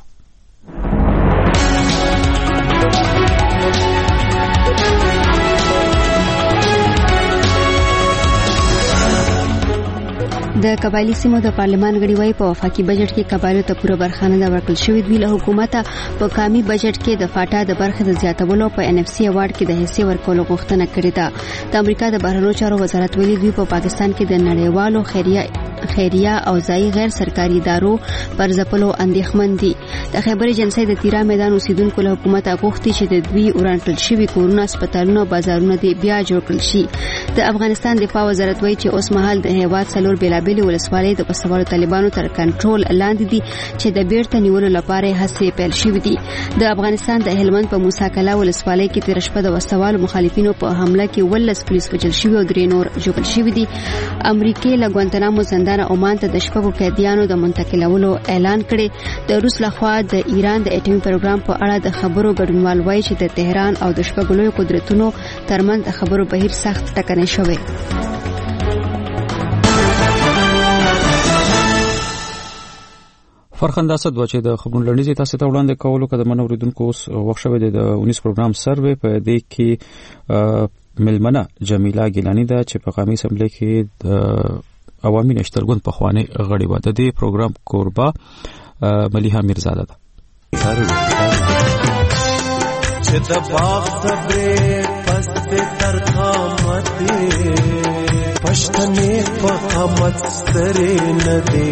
د قبایلی سیمو د پارلمان غړي وايي په وفاقي بجټ کې قبایلو ته پوره برخه نه ورکړل شوې. دوی له حکومت په قومي بجټ کې د فاټا د برخې د زیاتولو په NFC ایوارډ کې د حصے ورکولو غوښتنه کړې ده. د امریکا د بهرنیو چارو وزارت ویلي دوی په پاکستان کې د نړیوالو خیریه او ځایي غیر سرکاري ادارو پر ځپلو اندېښمن دي. د خیبر ایجنسۍ د تیرا میدان اوسیدونکو له حکومت غوښتي چې د دوی ورانکړل شوي کورونه، هسپتالونه او بازارونه بیا جوړ کړل شي. د افغانستان دفاع وزارت وایي چې اوس مهال د هیواد څلور بیلابېلې ولسوالۍ د پسوالو طالبانو تر کنټرول لاندې دي چې د بیرته نیولو لپاره هڅې پیل شوې دي. د افغانستان د هلمند په موسی کلا ولسوالۍ کې تیر شپه د وسوالو مخالفینو په حمله کې 12 پولیس وژل شوي او 3 نور ژوبل شوي دي. امریکا له ګوانتنامو زندان عمان ته د شپږو قیدیانو د منتقلولو اعلان کړي. د روس لخوا د ایران د اټومي پروګرام په اړه د خبرو ګډونوال وایي چې د تهران او د شپږو لویو قدرتونو ترمنځ د خبرو بهیر سخت ټکنۍ شوی. فرخنده اسد و چې د خبرونو لړنیز تاسو ته وړاندې کولو کده من اوریدونکو اوس وخت شوی د 19 پروګرام سروې په دې کې ملمنه جمیله ګیلانی ده چې په قومي اسمبلی کې د عوامي نشترګوند په خوانه غړي و. د دې پروګرام کوربه ملیحه میرزاده ده. چې د باغ صبر پست تر قامت پښتنې په قامت سترې نه دي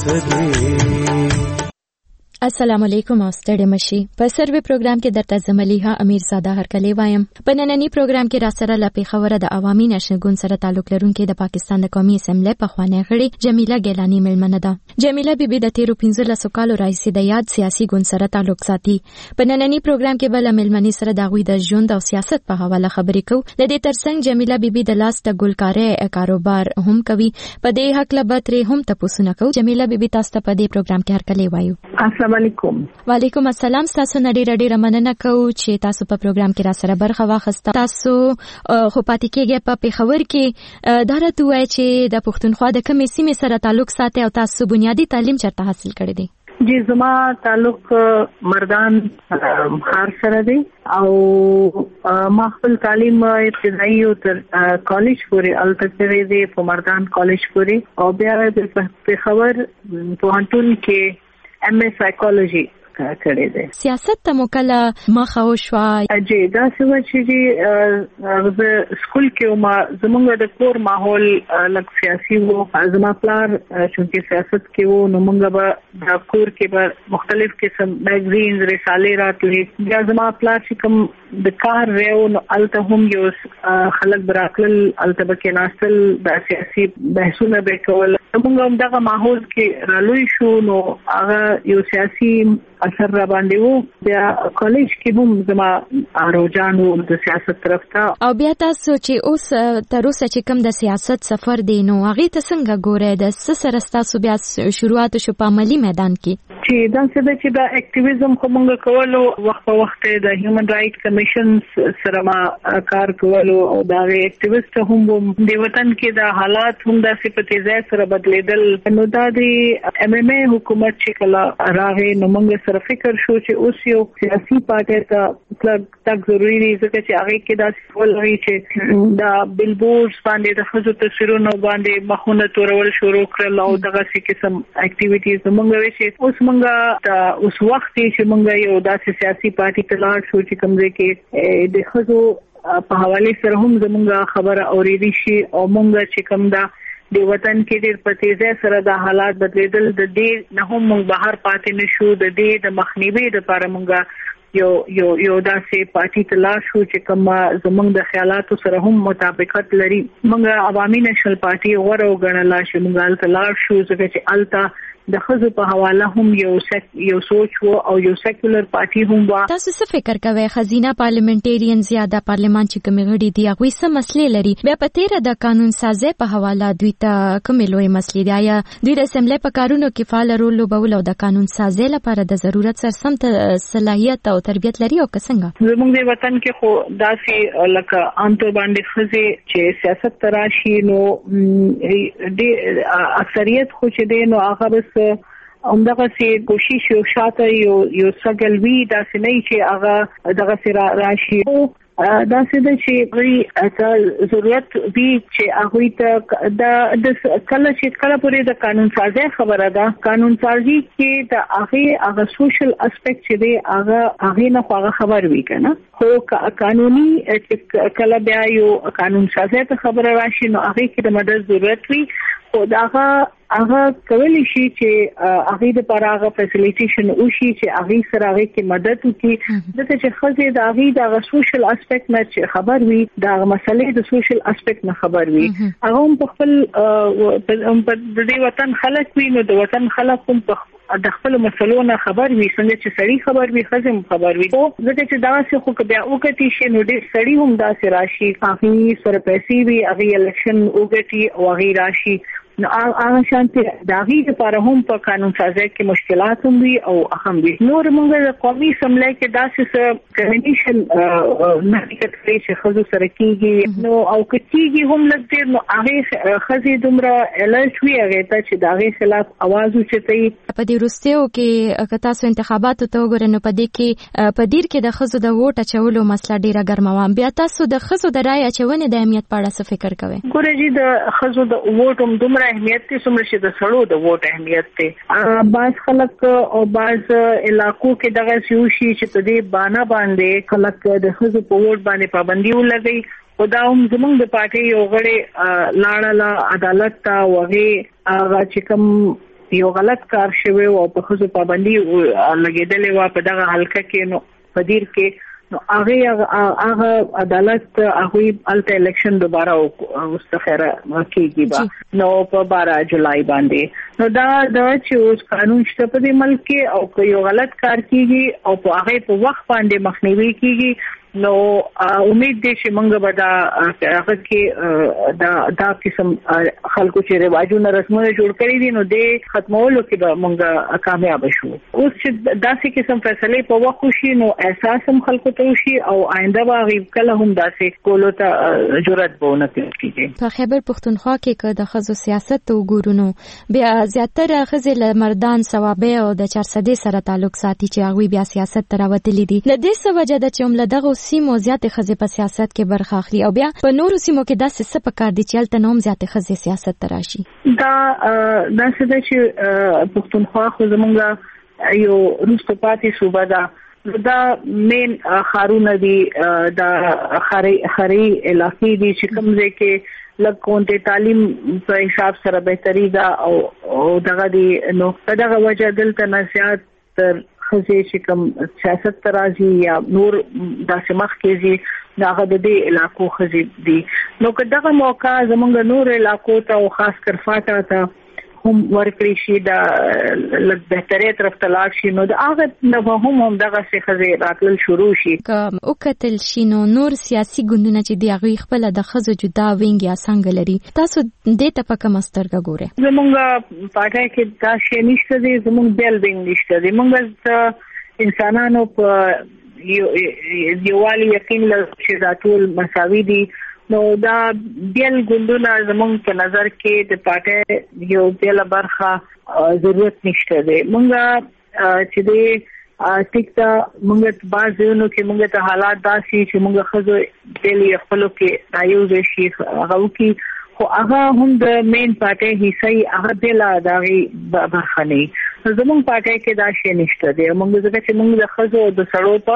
سدي. السلام علیکم او ستړي مشي. په سروې پروګرام کې درته زملیحه امیرزاده هرکلی وایم. په نننی پروګرام کې را سره لپی خبره د عوامي نشنګون سره تعلق لرونکي د پاکستان د قومي اسمبلی په خوانه غړي جمیله ګیلانی ملمنه ده. جمیله بیبي د 13 کالو راځي د یاد سیاسي ګوند سره تعلق ساتي. په نننی پروګرام کې بل ملمنې سره د غوي د ژوند او سیاست په حواله خبرې کوو. د دې ترڅنګ جمیله بیبي د لاس د ګلکاري کاروبار هم کوي. په دې حق لبتري هم تاسو نه کوو. جمیله بیبي تاسو ته په دې پروګرام کې هرکلی وایو. السلام علیکم. وعلیکم السلام. تاسو ډېره مننه کوو چې تاسو په پروګرام کې را سره برخه واخیسته. تاسو خو پاتې کېږئ په پیښور کې. دا راته وایي چې د پښتونخوا د کومې سیمې سره تعلق ساتي او تاسو بنیادی تعلیم چېرته حاصل کړی دی؟ جی زما تعلق مردان خار سره دی او ما خپل تعلیم ابتدایي او تر کالج پورې الته کړی دی په مردان کالج پورې او بیا په پیښور پوهنتون کې MA سایکولوژي کړی دی. سیاست ته مکله مخه وشو. اجي دا څه چې د سکول کې ما زمونږ د کور ماحول لږ سیاسي وو. زما پلار چې سیاست کې وو نو موږ به د کور کې به مختلف قسم میگزینز رسالې راتلې. بیا زما پلار چې کوم د کار ریو نو الته هم یو خلک براکل الته به کې ناستل د سیاسي بحثونه به کول. موږ هم دغه ماحول کې رالوي شو نو هغه یو سیاسي اثر را باندې وو. بیا کالج کې هم زما رجحان وو د سیاست طرف ته. او بیا تاسو چې اوس تر اوسه چې کوم د سیاست سفر دی نو هغه ته څنګه ګورئ؟ د سره تاسو بیا شروعات شو په عملی میدان کې چې دا څه د چې د اکټیویزم کومه کولو وخت په وخت د هیومن رائټ کمیشن سره ما کار کولو او دا اکټیویست هم د وطن کې د حالات هم د صفتیزه سره بدلیدل. نو دا د MMA حکومت چې کله راغې نو موږ سره فکر شو چې اوس یو سیاسي پارټي ته تک ضروري دی ځکه چې هغه کې دا څه لري چې دا بلبورډز باندې د خزو تصویرونو باندې مخونه تورول شروع کړل او دغه څه قسم اکټیویټیز موږ وی چې اوس موږ اوس وخت چې موږ یو داسې سیاسي پارټي ته لاړ شو چې کوم ځای کې د خزو په حواله سره هم زموږ خبره اورېدي شي او موږ چې کوم دا د وطن کې ډېر په تیزه سره د حالات بدلیدل د دې نه هم موږ بهر پاتې نشو. د دې د مخنیوي لپاره موږ یو داسې پارټي ته لاړ شو چې کوم زموږ د خیالاتو سره هم مطابقت لري. موږ عوامي نېشنل پارټي غوړه وګڼله چې موږ الته لاړ شو ځکه چې الته د خزو په حواله هم یو سوچ وو او یو سیکولر پارټي هم وا. تاسو څه فکر کوئ خزینه پارلیمنټریان زیاده پارلیمان چې کوم غړي دي هغه څه مسلې لري؟ بیا په تیر د قانون سازي په حواله دوی ته کوم لوی مسلې دي؟ یا دوی د اسمبلی په کارونو کې فعال رول لوبول او د قانون سازي لپاره د ضرورت سره سم صلاحیت او تربیت لري او څنګه؟ زموږ د وطن کې خو داسې لکه عام طور باندې خزي چې سیاست تراشي نو د اکثریت خو چې دی نو هغه بس همدغه سي کوشش یو شاته یو سګلوي داسې نه چې هغه دغه سره راشي. دا څه چې غوړي ضرورت دی چې هغه ته د کله پورې د قانون سازي خبره ده. قانون سازي کې د هغه سوشل اسپیکټ چې دی هغه نه هغه خبر وی کنه خو قانوني کله بیا یو قانون سازي ته خبره راشي نو هغه کې د مدد ضرورت وي خو هغه کولی شي چې هغه د پراغه فیسیلیټیشن او شي چې هغه سره هغه کې مدد وکړي دغه چې خزه د هغه د سوشل اسپیکټ نه خبر وي د مسلې د سوشل اسپیکټ نه خبر وي هغه هم په خپل په دې وطن خلک وي نو د وطن خلک هم په د خپل مسلو نه خبر وي څنګه چې سړی خبر وي خزم خبر وي او دغه چې دا څه خو بیا وکړي شي نو د سړی هم دا سره راشي هغه سره پیسې وي هغه الیکشن وګټي او هغه راشي نو هغه شانته داغي لپاره هم په قانون سازي کې مشکلات هم وي او اهم وي. نور موږ د قومي سملای کې داسې کمیشن نه کېږي چې خزو سره کېږي نو او کېږي هم لږ نو هغه خزي دومره الرټ وي هغه ته چې داغي خلاف आवाज اوچتي. په دې وروستیو کې که تاسو انتخاباتو ته وګورئ نو په دې کې په دیر کې د خزو د ووټ اچولو مسله ډیره ګرمه بیا تاسو د خزو د رای اچونې د اهمیت په اړه څه فکر کوئ؟ ګورئ د خزو د ووټ هم دومره اهمیت ته څومره چې د سړو د ووټ اهمیت ته بعض خلک او بعض علاقو کې دغه شي چې په دې باندې خلک د خزو په ووټ باندې پابندي ولګي او دا هم زموږ د پارټي یو غړي لاړه عدالت ته وغه هغه چې کوم یو غلط کار شوی او په خزو پابندي لګیدلې و په دغه حلقه کې نو پدیر کې نو هغه عدالت هغه الټ الیکشن دوباره مستخره کیږي با نو په 12 جولای باندې نو دا چې اوس قانون شته په دې ملک کې او یو غلط کار کیږي او په هغه په وخت باندې مخنیوي کیږي نو امید دې چې موږ به دا هغه کې دا قسم خلکو چې رواجونه رسمونه جوړ کړی دي نو دې ختمولو کې به موږ کامیاب شو. اوس چې داسې قسم فیصله په وخت شي نو احساس هم خلکو ته شي او آینده به کله هم داسې کولو ته جرأت به نه کوي. په خیبر پښتونخوا کې د خزو سیاست وګورونو بیا زیاتره خزې له مردان ثوابه او د 400 سره تعلق ساتي چې هغه بیا سیاست تراوتلې دي. د دې سوجه د چومله دغه سیمو زیاتې خزې په سیاست کې برخه اخلي او بیا په نورو سیمو کې داسې څه پکار دي چې هلته نوم زیاتې خزې سیاست ته راشي؟ دا څه ده چې پښتونخوا خو زموږ یو وروسته پاتې صوبه ده دا مین خارونه دي دا خري علاقې دي چې کوم ځای کې لکه تعلیم په حساب سره بهتري ده او دغه دي نو دغه وجه دلته نزيات تر خزې چې کوم سیاست ترازی یا نور داسې مخ کېږي داغه د دې علاقو خزې دي نو که دغه موقع زمونږ نور علاقو ته او خاص کر فاټا ته هم ورکړي شي دا لږ بهتري طرف ته لاړ شي نو د هغه نه هم دغه څه خزې راتلل شروع شي. که وکتل شي نو نور سیاسي ګوندونه چې دی هغه خپل د خزو جدا وینګ یا څنګه لري تاسو دې ته په کوم سترګه ګورئ؟ زمونږ پارټي کې دا شی نشته دی زمونږ بیل وینګ نشته دی موږ انسانانو په یووالي یقین لرو چې دا ټول مساوي دي نو دا بیل ګوندونه زمونږ په نظر کې د پارټي یو بیل برخه ضرورت نشته دی. موږ چې د ټیک تا موږ بعضونو کې موږ ته حالات داسي چې موږ خزو بیل خپلو کې رايو شي هغه کې خو هغه هم د مین پارټي حصہ هغه بیل داغي برخه نه زموږ پارټي کې دا شی نشته دی موږ ځکه چې موږ د خزو د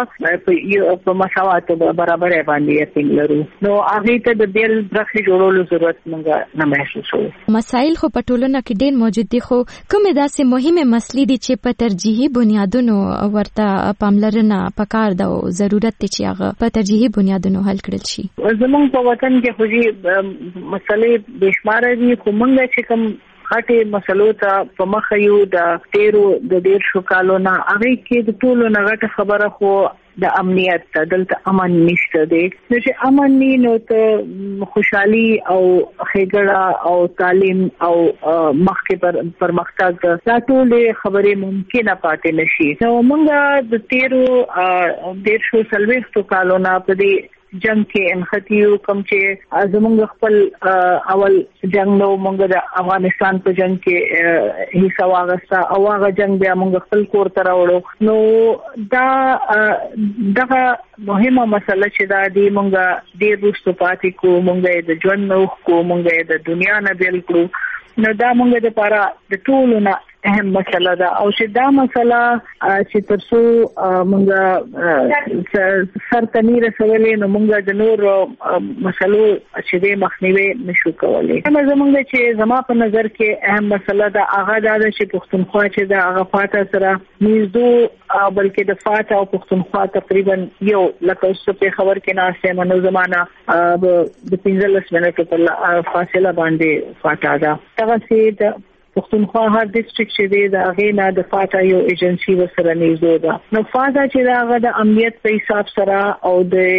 سړو په مساوات برابر باندې یقین لرو نو هغه ته د بیل برخه جوړولو ضرورت موږ نه محسوسو. مسائل خو په ټولنه کې ډېر موجود دي خو کومه داسې مهمه مسلې دي چې په ترجیحي بنیادونو ورته پاملرنه پکار ده او ضرورت دی چې هغه په ترجیحي بنیادونو حل کړل شي؟ زموږ په وطن کې خو مسلې بشمار دي خو موږ چې کوم غټي مسلو ته په مخ یو د تیرو د ډیر شو کالو نه هغه کې د ټولو نه غټه خبره خو د امنیت ته دلته امن نشته دی چې امن نو ته خوشحالي او خېګړه او تعلیم او مخکې پرمختګ دا ټول خبرې ممکنه پاتې نشي نو موږ د تیرو ډیر شو سلويختو کالو نه په دې جنگ کې انختیو کوم چې زمونږ خپل اول جنگ نو موږ د افغانستان په جنگ کې حصہ واغسته او هغه جنگ بیا موږ خپل کور ته راوړو نو دا دغه مهمه مسله چې دا دی موږ ډیر وروسته پاتې کو موږ د ژوند نو کو موږ د دنیا نه بیل کړو نو دا موږ د لپاره د ټولو نه اهم مسله ده او چې دا مسله چې ترڅو موږ سرتنی رسولې نو موږ د نور مسلو چې د مخنیوي نشو کولای زموږ چې زما په نظر کې اهم مسله ده هغه دا چې پښتونخوا چې دا هغه فاته سره نږدو بلکې د فاته او پښتونخوا تقریبا یو لکه اوس په خبر کې ناشته منو زمانہ د 15 منټو په فاصله باندې فاته ده هغه سي پښتونخوا هر ډیسټریکټ چې دی دا غینا د فاټا یو ایجنسی وسره نږدې ده نو فاټا چې دا د امنیت په حساب سره او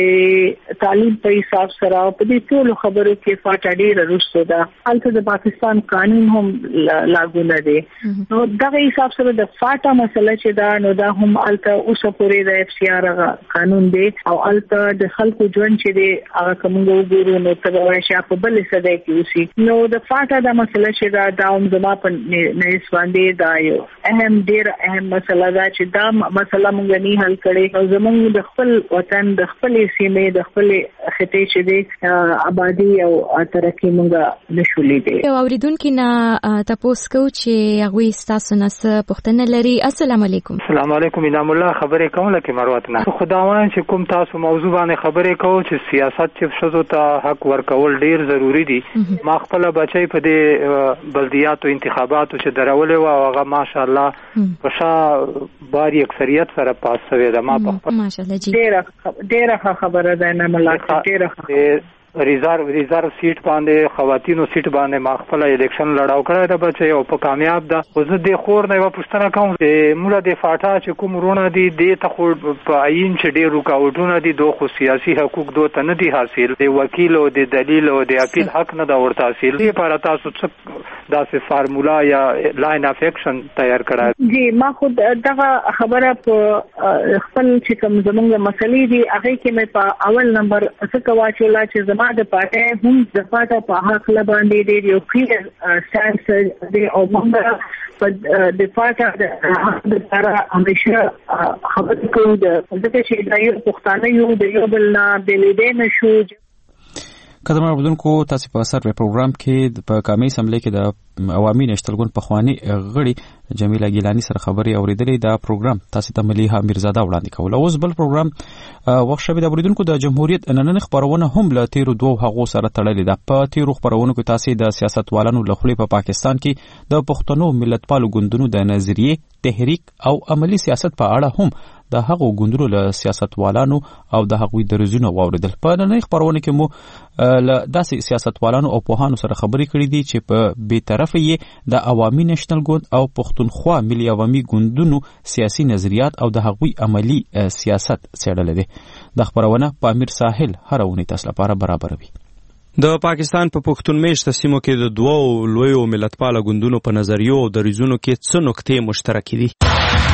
د تعلیم په حساب سره په دې ټول خبرو کې فاټا ډیر وروسته ده البته د پاکستان قانون هم لاګو نه دی نو دغه حساب سره د فاټا مسله چې دا نو دا هم البته اوسه پورې د اف سی آر قانون دی او البته د خلکو ژوند چې دی هغه کوم وګورو نو تبعه شي په بل څه دی کې اوسې نو د فاټا د مسله چې دا داوم زما نهیس باندې دا یو ډیر اهم مسله ده چې دا مسله موږ نه حل کړي او زموږ د خپل وطن د خپل سیمې د خپل خطې چې د آبادی او ترقی موږ نشو لیدې یو اوریدونکو نه تاسو کو چې هغه تاسو نه پوښتنه لري السلام علیکم السلام علیکم انعام الله خبرې کوم لکه مروت نه خداوند چې کوم تاسو موضوع باندې خبرې کوو چې سیاست چې شذو ته حق ورکول ډیر ضروری دي ما خپل بچي په دې بلدیاتو انتخاباتو چې درولې و او هغه ماشاءالله په شا باری اکثریت سره پاس شوی ده ما په ماشاءالله جی ډیره خبره ده نه ملاک ډیره ریزرو سیټ باندې خواتینو سیټ باندې ما خپل الیکشن لړاو کړی دا بچي او په کامیاب ده خو زه د خور نه پوښتنه کوم چې موږ د فاټا چې کوم رونه دي د ته خو په عین چې ډیر رکاوټونه دي دوه خو سیاسي حقوق دوه ته نه دي حاصل د وکیل او د دلیل او د اپیل حق نه دا ورته حاصل دی پر تاسو څه داسې فارمولا یا لاین اف اکشن تیار کړای جی ما خود دغه خبره په خپل چې کوم زمونږ مسلې دي هغه کې مې په اول نمبر څه کواچولا چې د پاتې هم د پاتې په حق لباندې دی یو کلیر سټانس دی او موږ په د پاتې د لپاره همیشه خبرې کوو د چې دا یو پښتانه یو د یو بل نه بلیدې نشو قدم اوریدونکو تاسو په سروې پروګرام کې په قومي اسمبلی کې د عوامي نشتل ګوند پخوانی غړي جمیله ګیلانی سره خبري اوریدلې دا پروګرام تاسو ته مليحه میرزاده وړاندې کوله اوس بل پروګرام وخت شوی د اوریدونکو د جمهوریت نننۍ خبرونه هم له تیرو دوه هغو سره تړلې ده په تیرو خبرونو کې تاسو د سیاستوالانو له خولې په پاکستان کې د پښتنو ملتپالو ګوندونو د نظریه تحریک او عملی سیاست په اړه هم د هغو ګوندونو له سیاستوالانو او د هغوی درزونه واوریدل په نننۍ خبرونه کې مو له داسې سیاستوالانو او پوهانو سره خبرې کړې دي چې په بې طرفه یې د عوامي نېشنل ګوند او پښتونخوا ملي عوامي ګوندونو سیاسي نظریات او د هغوی عملی سیاست څېړلی دی دا خبرونه په امیر ساحل هره اونۍ تاسو لپاره برابروي د پاکستان په پښتون میشته سیمو کې د دوو لویو ملتپاله ګوندونو په نظریو او دریځونو کې څه نقطې مشترکې دي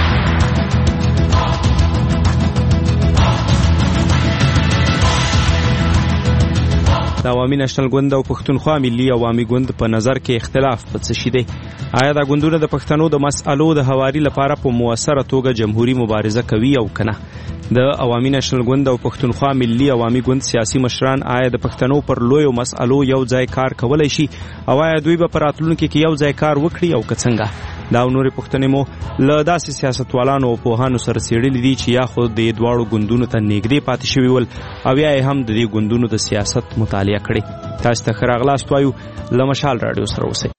د عوامي نېشنل ګوند او پښتونخوا ملي عوامي ګوند په نظر کې اختلاف په څه شي دی آیا دا ګوندونه د پښتنو د مسألو د هواري لپاره په موثره توګه جمهوري مبارزه کوي او کنه د عوامي نېشنل ګوند او پښتونخوا ملي عوامي ګوند سیاسي مشران آیا د پښتنو پر لویو مسألو یو ځای کار کولای شي او آیا دوی به په راتلونکي کې یو ځای کار وکړي او که څنګه دا نورې پوښتنې مو له داسې سیاستوالانو او پوهانو سره څېړلې دي چې یا خو د دواړو ګوندونو ته نږدې پاتې شوي ول او یا یې هم د دې ګوندونو د سیاست مطالعه کړې تاسو ته ښه راغلاست وایو له مشال راډیو سره اوسئ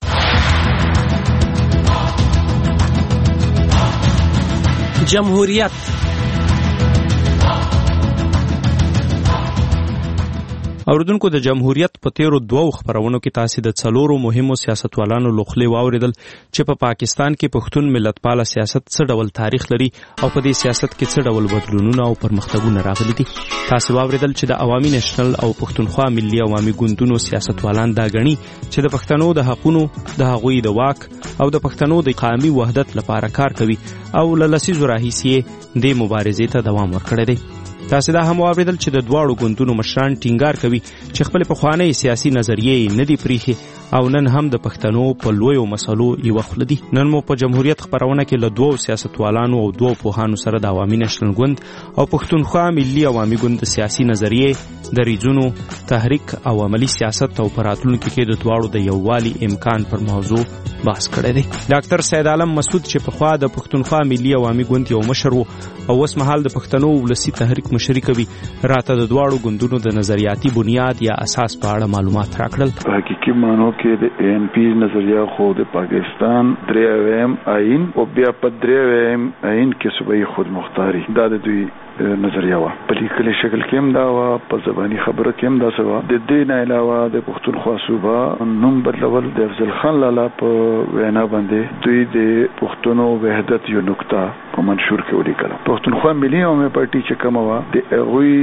جمهوریت اوردونکو د جمهوریت په تیرو 2 خبرونو کې تاسو د 4 مهمو سیاستوالانو لوخلي واوریدل چې په پاکستان کې پښتون ملتپاله سیاست څه ډول تاریخ لري او په دې سیاست کې څه ډول بدلونونه او پرمختګونه راغلي دي. تاسو واوریدل چې د عوامي نېشنل او پښتونخوا ملي عوامي ګوندونو سیاستوالان دا غني چې د پښتنو د حقونو د هغوی د واک او د پښتنو د قومي وحدت لپاره کار کوي او لسیزو راهیسې د مبارزې ته دوام ورکړی دی. تاسو دا هم واوریدل چې د دواړو ګوندونو مشران ټینګار کوي چې خپل پخوانی سیاسي نظریې نه دی پریخي او نن هم د پښتنو په لویو مسلو یو خپل دي. نن مو په جمهوریت خبرونه کې له 2 سیاستوالانو او 2 پوهانو سره د عوامي نېشنل ګوند او پښتونخوا ملي عوامي ګوند سیاسي نظریې د ریجونو تحریک او عملی سیاست او پراتلونکو کې د دواړو د یووالي امکان پر موضوع بحث کړی دی. ډاکټر سید عالم مسعود چې په خوا د پښتونخوا ملي عوامي ګوند یو مشر وو او اوس مهال د پښتنو ولسی تحریک مشري کوي راته د دواړو ګوندونو د نظریاتي بنیاد یا اساس په اړه معلومات راکړل. په حقیقي معنی کې د ANP نظریه خو د پاکستان درېیم آئین او بیا په درېیم آئین کې صوبایي خودمختاري دا د دوی نظریه وا په لیکلي شکل کې هم دا وا په زبانی خبره کې هم دا سوا د دې نه علاوه د پښتونخوا صوبه نوم بدلول د افضل خان لالا په وینا باندې دوی د پښتونو وحدت یو نقطه په منشور کې ولیکل. پښتونخوا ملي عوامي پارټي چې کومه وا د هغوی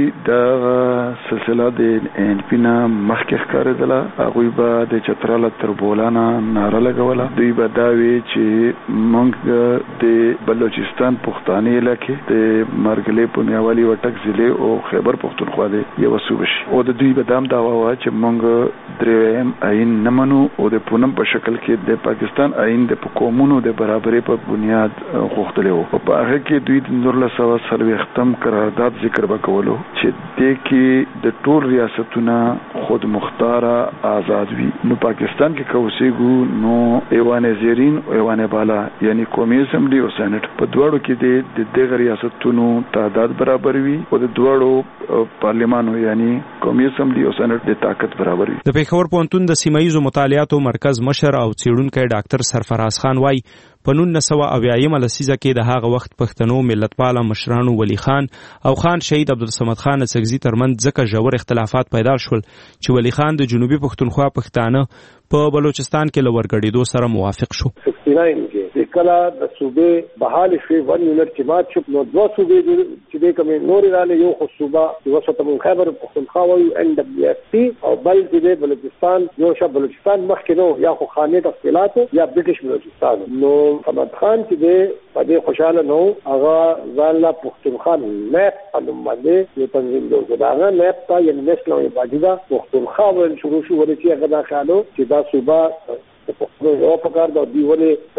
د سلسله د ANP نه مخکې ښکارېدله هغوی به د چتراله تر بولانه ناره لګوله. دوی به دا وی چې موږ د بلوچستان پښتاني علاقې د مرګلې په نیوالي وټک ضلع او خیبر پښتونخوا دی یو صوبه شي او د دوی به دام دعوا وا چې موږ درېیم آئین نه منو او د پونم په شکل کې د پاکستان آئین د قومونو د برابرۍ په بنیاد غوښتلی وو. په هغه کې دوی د 1940 قرارداد ذکر وکولو چې د کې د ټول ریاستونه خود مختاره آزاد وي. نو پاکستان کې کوسېګو نو ایوان زیرین او ایوان بالا یعنی قومي اسمبلی او سېنات په دواړو کې د دغه ریاستونو تعداد برابر وي او د دواړو پارلیمانو یعنی قومي اسمبلی او سېنات د طاقت برابر وي. د پیښور پوهنتون د سیمایي مطالعاتو مرکز مشر او څېړونکی ډاکټر سرفراز خان وايي په 1980 لسیزه کې د هغه وخت پښتنو ملتپاله مشرانو ولی خان او خان شهید عبدالصمد خان اڅکزي ترمنځ ځکه ژور اختلافات پیدا شول چې ولی خان د جنوبي پښتونخوا پښتانه په بلوچستان کې لورګړېدو سره موافق شو. 69 کې کله د صوبې بحال شوی ون یونټ چې مات شو نو 2 صوبې چې د کوم نور رااله یو خو صوبه چې وسط من خیبر پښتونخوا او NWFP او بل د بلوچستان یو شب بلوچستان مخکې نو یا خو خانه تفصیلات یا برټش بلوچستان. نو محمد خان چې د پدې خوشاله نو هغه ځان لا پښتونخوا نه پنوم باندې یو تنظیم جوړ کړ. هغه نه تا یعنی نېشنل باجدا پښتونخوا ول شروع شو ولې چې هغه دا خیالو چې دا صوبه یو پکار دا دی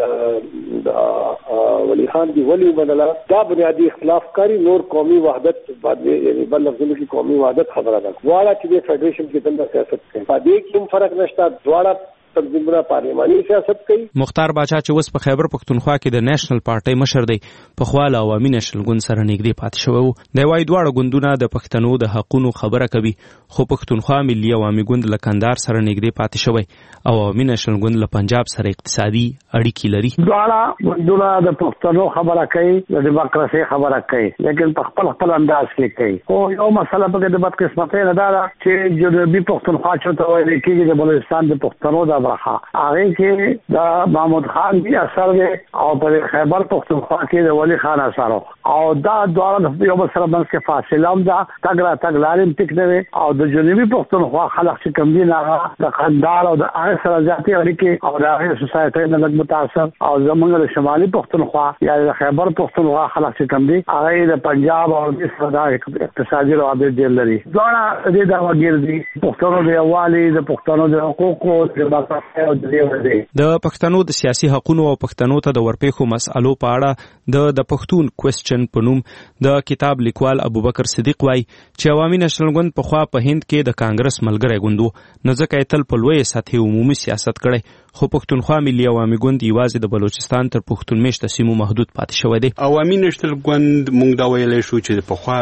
ولې ولی خان دی ولی بدلا دا بنیادی اختلاف کاری نور قومي وحدت بعد یعنی بل لفظونو کې قومي وحدت خبره ده. واړه چې د فدریشن کې څنګه سیاست کوي په دې کې فرق نشته. دواړه تنظیمونه پارلماني سیاست کوي. مختار باچا چې اوس په خیبر پښتونخوا کې د نېشنل پارټي مشر دی په خوا له عوامي نېشنل ګوند سره نږدې پاتې شوی وو. د وايي دواړه ګوندونه د پښتنو د حقونو خبره کوي خو پښتونخوا ملي عوامي ګوند له کندهار سره نږدې پاتې شوی او عوامي نېشنل ګوند له پنجاب سره اقتصادي اړیکې لري. دواړه ګوندونه د پښتنو خبره کوي د دیموکراسي خبره کوي لیکن په خپل انداز کې کوي. او یو مسله په د بدقسمتۍ نه ده چې جنوبي پښتونخوا چې وایي کېږي د بلوچستان د پښتنو د برخه هغه کې د محمود خان دی اثر دی او په خیبر پښتونخوا کې د ولی خان اثر او دا دواړه یو بل سره باندې فاصله هم ده تګلارې ټیک نه او د جنوبي پښتونخوا خلک چې کوم دي نه د قندهار او د هغه سره ذاتي اړیکې او د هغه سوسایټي نه لږ متاثر او زمونږ د شمالي پښتونخوا یا د خیبر پښتونخوا خلک چې کوم دي هغه د پنجاب او د سره اقتصادي روابط ډېر لري. دواړه د دا وګړي دي پښتنو د یووالي د پښتنو د حقوقو د پښتنو د سیاسي حقوقو او پښتنو ته د ورپېښو مسالو په اړه د پښتون کوېسچن په نوم د کتاب لیکوال ابوبکر صدیق وايي چې عوامي نېشنل ګوند په خوا په هند کې د کانګرس ملګری ګوند نو ځکه یې تل په لوی سطحي عمومي سیاست کړی خو پښتونخوا ملي عوامي ګوند یوازې د بلوچستان تر پښتون میشته سیمو محدود پاتې شوی دی. عوامي نېشنل ګوند موږ دا ویلی شو چې د پخوا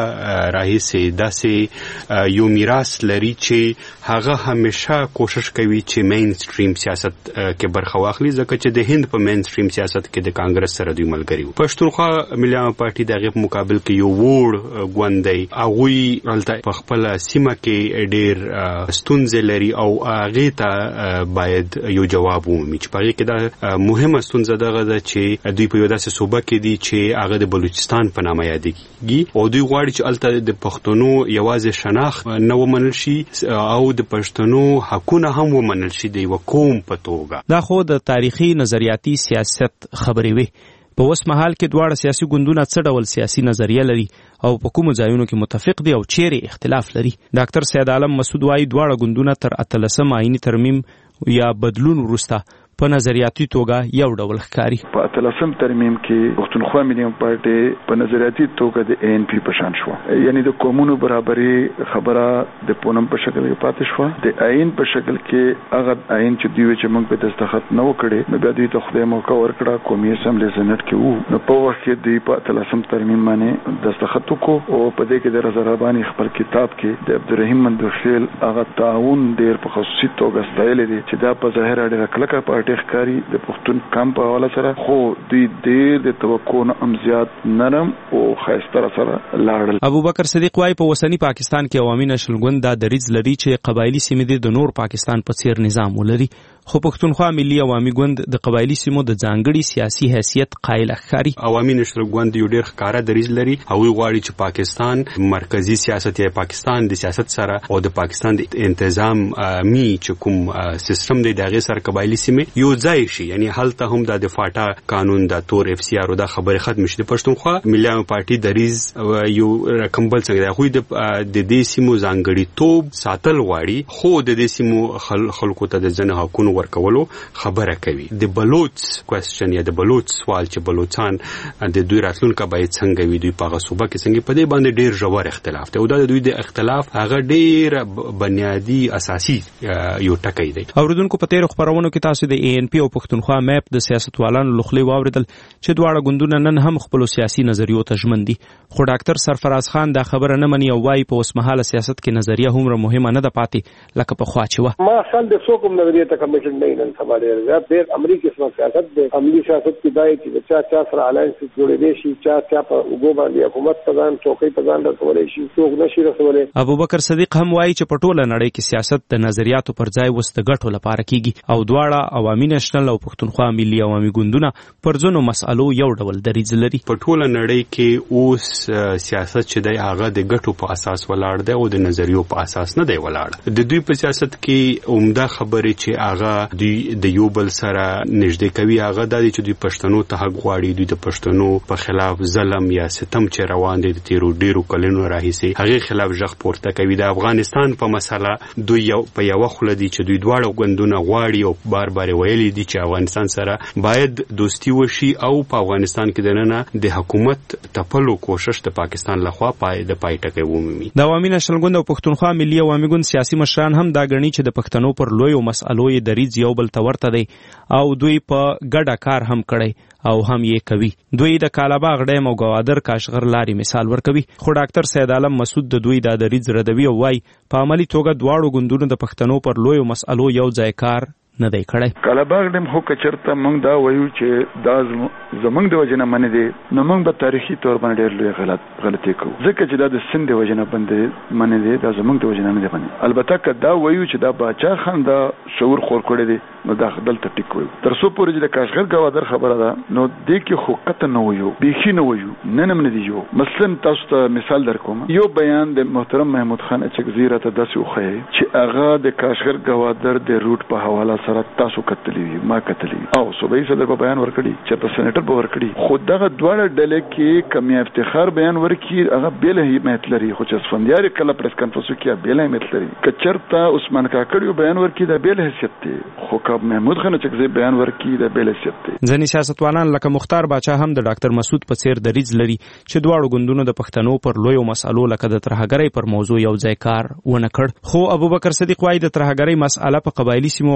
راهیسې داسې یو میراث لري چې هغه همیشه کوشش کوي چې مین سټریم سیاست کې برخه واخلي، ځکه چې د هند په مین سټریم سیاست کې د کانګرس سره دوی ملګري وو. پښتونخوا ملي عوامي پارټي د هغې په مقابل کې یو وړ ګوند دی. هغوی هلته په خپله سیمه کې ډېر ستونزې لري او هغې ته باید یو جواب ومومي چې په هغې کې دا مهمه ستونزه دغه ده چې دوی په یو داسې صوبه کې دي چې هغه د بلوچستان په نامه یادېږي او دوی غواړي چې هلته د پښتنو یوازې شناخت نه ومنل شي او د پښتنو حقونه هم ومنل شي د یوه قوم په توګه. دا خو د تاریخي نظریاتي سیاست خبرې وي. په اوس مهال کې دواړه سیاسي ګوندونه څه ډول سیاسي نظریه لري او په کومو ځایونو کې متفق دي او چیرې اختلاف لري؟ ډاکټر سید عالم مسعود وایي دواړه ګوندونه تر 18 آئیني ترمیم یا بدلون وروسته په نظریاتي توګه یو ډول ښکاري. په 18 ترمیم کې پښتونخوا ملي پارټي په نظریاتي توګه د ANC په شان شو، یعنی د قومونو برابرۍ خبره د پونم په شکل کې پاتې شو. د آئین په شکل کې هغه آئین چې دوی چې موږ په دستخط نه وکړي نو بیا دوی ته خدای موقع ورکړه قومي اسمبلی سېنات کې وو. نو په وخت کې دوی په 18 ترمیم باندې دستخط وکړو او په دې کې د رضا رباني خپل کتاب کې د عبدالرحیم مندوخیل هغه تعاون ډېر په خصوصي توګه ستایلی دی چې دا په ظاهر ډېره کلکه پارټي ښکاري د پښتون کم په حواله سره، خو دوی ډېر د توقع نه هم زیات نرم او ښایسته سره لاړل. ابوبکر صدیق وایي په اوسني پاکستان کې عوامي نېشنل ګوند دا دریځ لري چې قبایلي سیمې د نور پاکستان په څیر نظام ولري، خو پښتونخوا ملي عوامي ګوند د قبایلي سیمو د ځانګړي سیاسي حیثیت قایل ښکاري. عوامي نېشنل ګوند یو ډېر ښکاره دریځ لري. هغوی غواړي چې پاکستان مرکزي سیاست یا پاکستان د سیاست سره او د پاکستان د انتظامي چې کوم سیستم دی د هغې سره قبایلي سیمې یو ځای شي، یعنی هلته هم د فاټا قانون د تور FCR او د خبرې ختم شي. د پښتونخوا ملي عوامي پارټي دریځ یو رقم بل څنګه دی، هغوی د دې سیمو ځانګړیتوب ساتل غواړي، خو د دې سیمو خلکو ته د ځینو حقونو ورکولو خبره کوي. د بلوچ کوېسچن یا د بلوچ سوال چې بلوچان د دوی راتلونکی باید څنګه وي، دوی په هغه صوبه کې څنګه، په دې باندې ډېر ژور اختلاف دی او دا د دوی د اختلاف هغه ډېر بنیادي اساسي یو ټکی دی. اوریدونکو په تېرو خپرونو کې تاسو د ANC او پښتونخوا میپ د سیاستوالانو لخلې واوریدل چې دواړه ګوندونه نن هم خپل سیاسي نظریو ته ژمن دي، خو ډاکټر سرفراز خان دا خبره نه مني او وايي په اوسمهاله سیاست کې نظریه هومره مهمه نه ده پاتې لکه پخوا چې وه. ما اصل د څوک نظریه ته کمیشن نه نن سبا ډېر امریکا سره سیاست دی. عملی سیاست کې دای چې چا سره الاینس جوړېدي شي، چا په وګو باندې حکومت پرځان چوکۍ پرځان رسولې شي، څوک نشي رسولې. ابوبکر صدیق هم وايي چې په ټوله نړۍ کې سیاست د نظریاتو پر ځای وسته ګټو لپاره کیږي او دواړه عوامي نېشنل او پښتونخوا ملي عوامي ګوندونه پر ځینو مسألو یو ډول دریځ لري. په ټوله نړۍ کې اوس سیاست چې دی هغه د ګټو په اساس ولاړ دی او د نظریو په اساس نه دی ولاړ. د دوی په سیاست کې عمده خبرې چې هغه دوی د یو بل سره نږدې کوي هغه دا دی چې دوی پښتنو ته حق غواړي، دوی د پښتنو په خلاف ظلم یا ستم چې روان دی د تیرو ډیرو کلونو راهیسې هغې خلاف غږ پورته کوي. د افغانستان په مسله دوی په یوه خوله دي چې دوی دواړه ګوندونه غواړي او بار بار ویلي دي چې افغانستان سره باید دوستی وشي او په افغانستان کې دننه د حکومت تپلو کوشش د پاکستان لخوا پای ټکی ومومي. د عوامي نېشنل ګوند او پښتونخوا ملي عوامي ګوند سیاسي مشران هم دا ګڼي چې د پښتنو پر لویو مسألو یې دریځ یو بل ته ورته دی او دوی په ګډه کار هم کړی او هم یې کوي. دوی د کالاباغ ډیم او ګوادر کاشغر لارې مثال ورکوي، خو ډاکټر سید عالم مسعود د دوی دا دریځ ردوي او وايي په عملي توګه دواړو ګوندونو د پښتنو پر لویو مسألو یو ځای کار نه دی کړی. کالاباغ ډیم خو کچرته موږ دا وایو چې دا زمونږ د وجه نه منې دی نو موږ به تاریخي طور باندې ډېر لوی غلطي کوو، ځکه چې دا د سند د وجه نه باندې منې دی، دا زمونږ د وجه نه دی منې. البته که دا وایو چې دا باچا خان دا شعور خور کړی دی نو دا دلته ټیک وایو. تر څو پورې چې د کاشغر ګوادر خبره ده نو دې کې خو قطع نه وایو، بیخي نه وایو، نن هم نه دی یو. مثلا تاسو ته مثال درکوم، یو بیان د محترم محمود خان اچکزي راته داسې وښیي چې هغه د کاشغر ګوادر د روټ په حواله سره تاسو کتلی وي، ما کتلی او صوبایي صدر په بیان ورکړي چې په سېنیټر په ورکړي، خو دغه دواړه ډلې کې کمی افتخار بیان ورکړي هغه بیل اهمیت لري، خو چې اسفندیار کله پریس کانفرنس کې بیل اهمیت لري. کچرته عثمان کاکړ بیان ورکړي د بیل حیثیت دی، خو که محمود خان اچکزي بیان ورکړي د بیل حیثیت دی. ځینې سیاستوالان لکه مختار باچا هم د ډاکټر مسعود په څیر دریځ لري چې دواړو ګوندونو د پښتنو پر لویو مسألو لکه د ترهګرۍ پر موضوع یو ځای کار ونه کړ. خو ابوبکر صدیق وایي د ترهګرۍ مسأله په قبایلي سیمو او خیبر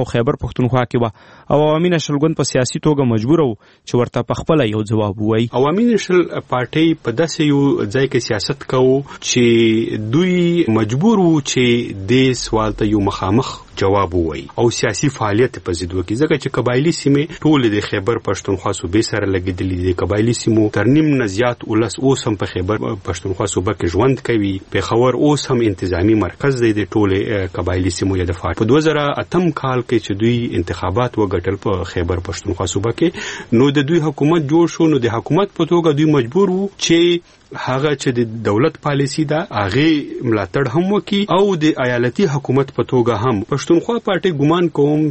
پښتونخوا کې و او عوامي نشل ګوند په سیاسي توګه مجبور و چې ورته په خپل یو جواب ووایي. عوامي نشل پارټي په داسې یو ځای کې سیاست کوي چې دوی مجبور وو چې د سوال ته یو مخامخ جواب ووایي او سیاسي فعالیت په ضد وکړي، ځکه چې قبایلی سیمې ټول د خیبر پښتونخوا صوبې سره لګیدلې دي. قبایلی سیمو تر نیم نه زیات ولس اوس هم په خیبر پښتونخوا صوبه کې ژوند کوي. پېښور اوس هم انتظامی مرکز دی د ټول قبایلی سیمو د دفاع. په 2008 کال کې چې دوی انتخابات وګټل په خیبر پښتونخوا صوبه کې، نو د دوی حکومت جوړ شو. نو د حکومت په توګه دوی مجبور وو چې هغه چې د دولت پالیسی دا هغه ملاتړ هم وکي او د ایالتي حکومت په توګه هم. پښتونخوا پارټي ګمان کوم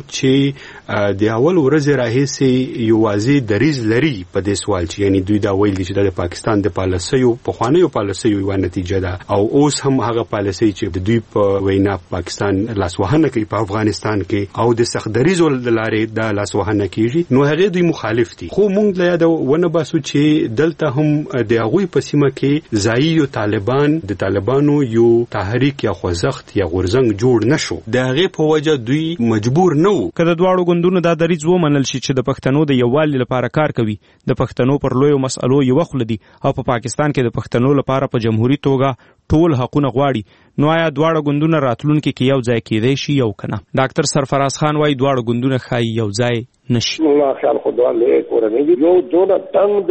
چې د اول ورځې راهیسې یو واضح دریز لري په دې سوال چې یعنی دوی دا ویل چې د پاکستان د پالیسیو په خوانیو پالیسیو یو نتیجه ده او اوس هم هغه پالیسی چې د دوی په وینا پاکستان لاسوهنه کوي په افغانستان کې او د سخت دریزو د لارې د لاسوهنه کیږي، نو هغه دوی مخالف دي. خو موږ لا یاد ونه باسو چې دلته هم د هغوی په سیمه کې ځایي طالبان د طالبانو یو تحریک یا خوځښت یا غورځنګ جوړ نشو. د هغه په وجه دوی مجبور نه وو. کله دواړو ګوندونو دا دریځ ومنل شي چې د پښتنو د یووالي لپاره کار کوي، د پښتنو پر لویو مسألو یو خل دي او په پاکستان کې د پښتنو لپاره په جمهوریت توګه ټول حقونه غواړي، نو آیا دواړه ګوندونه راتلونکي کې یو ځای کېدای شي یو کنه؟ ډاکټر سرفراز خان وايي دواړه ګوندونه خای یو ځای نشي. ما خیال خدا له کورنۍ دی یو دونه تنگ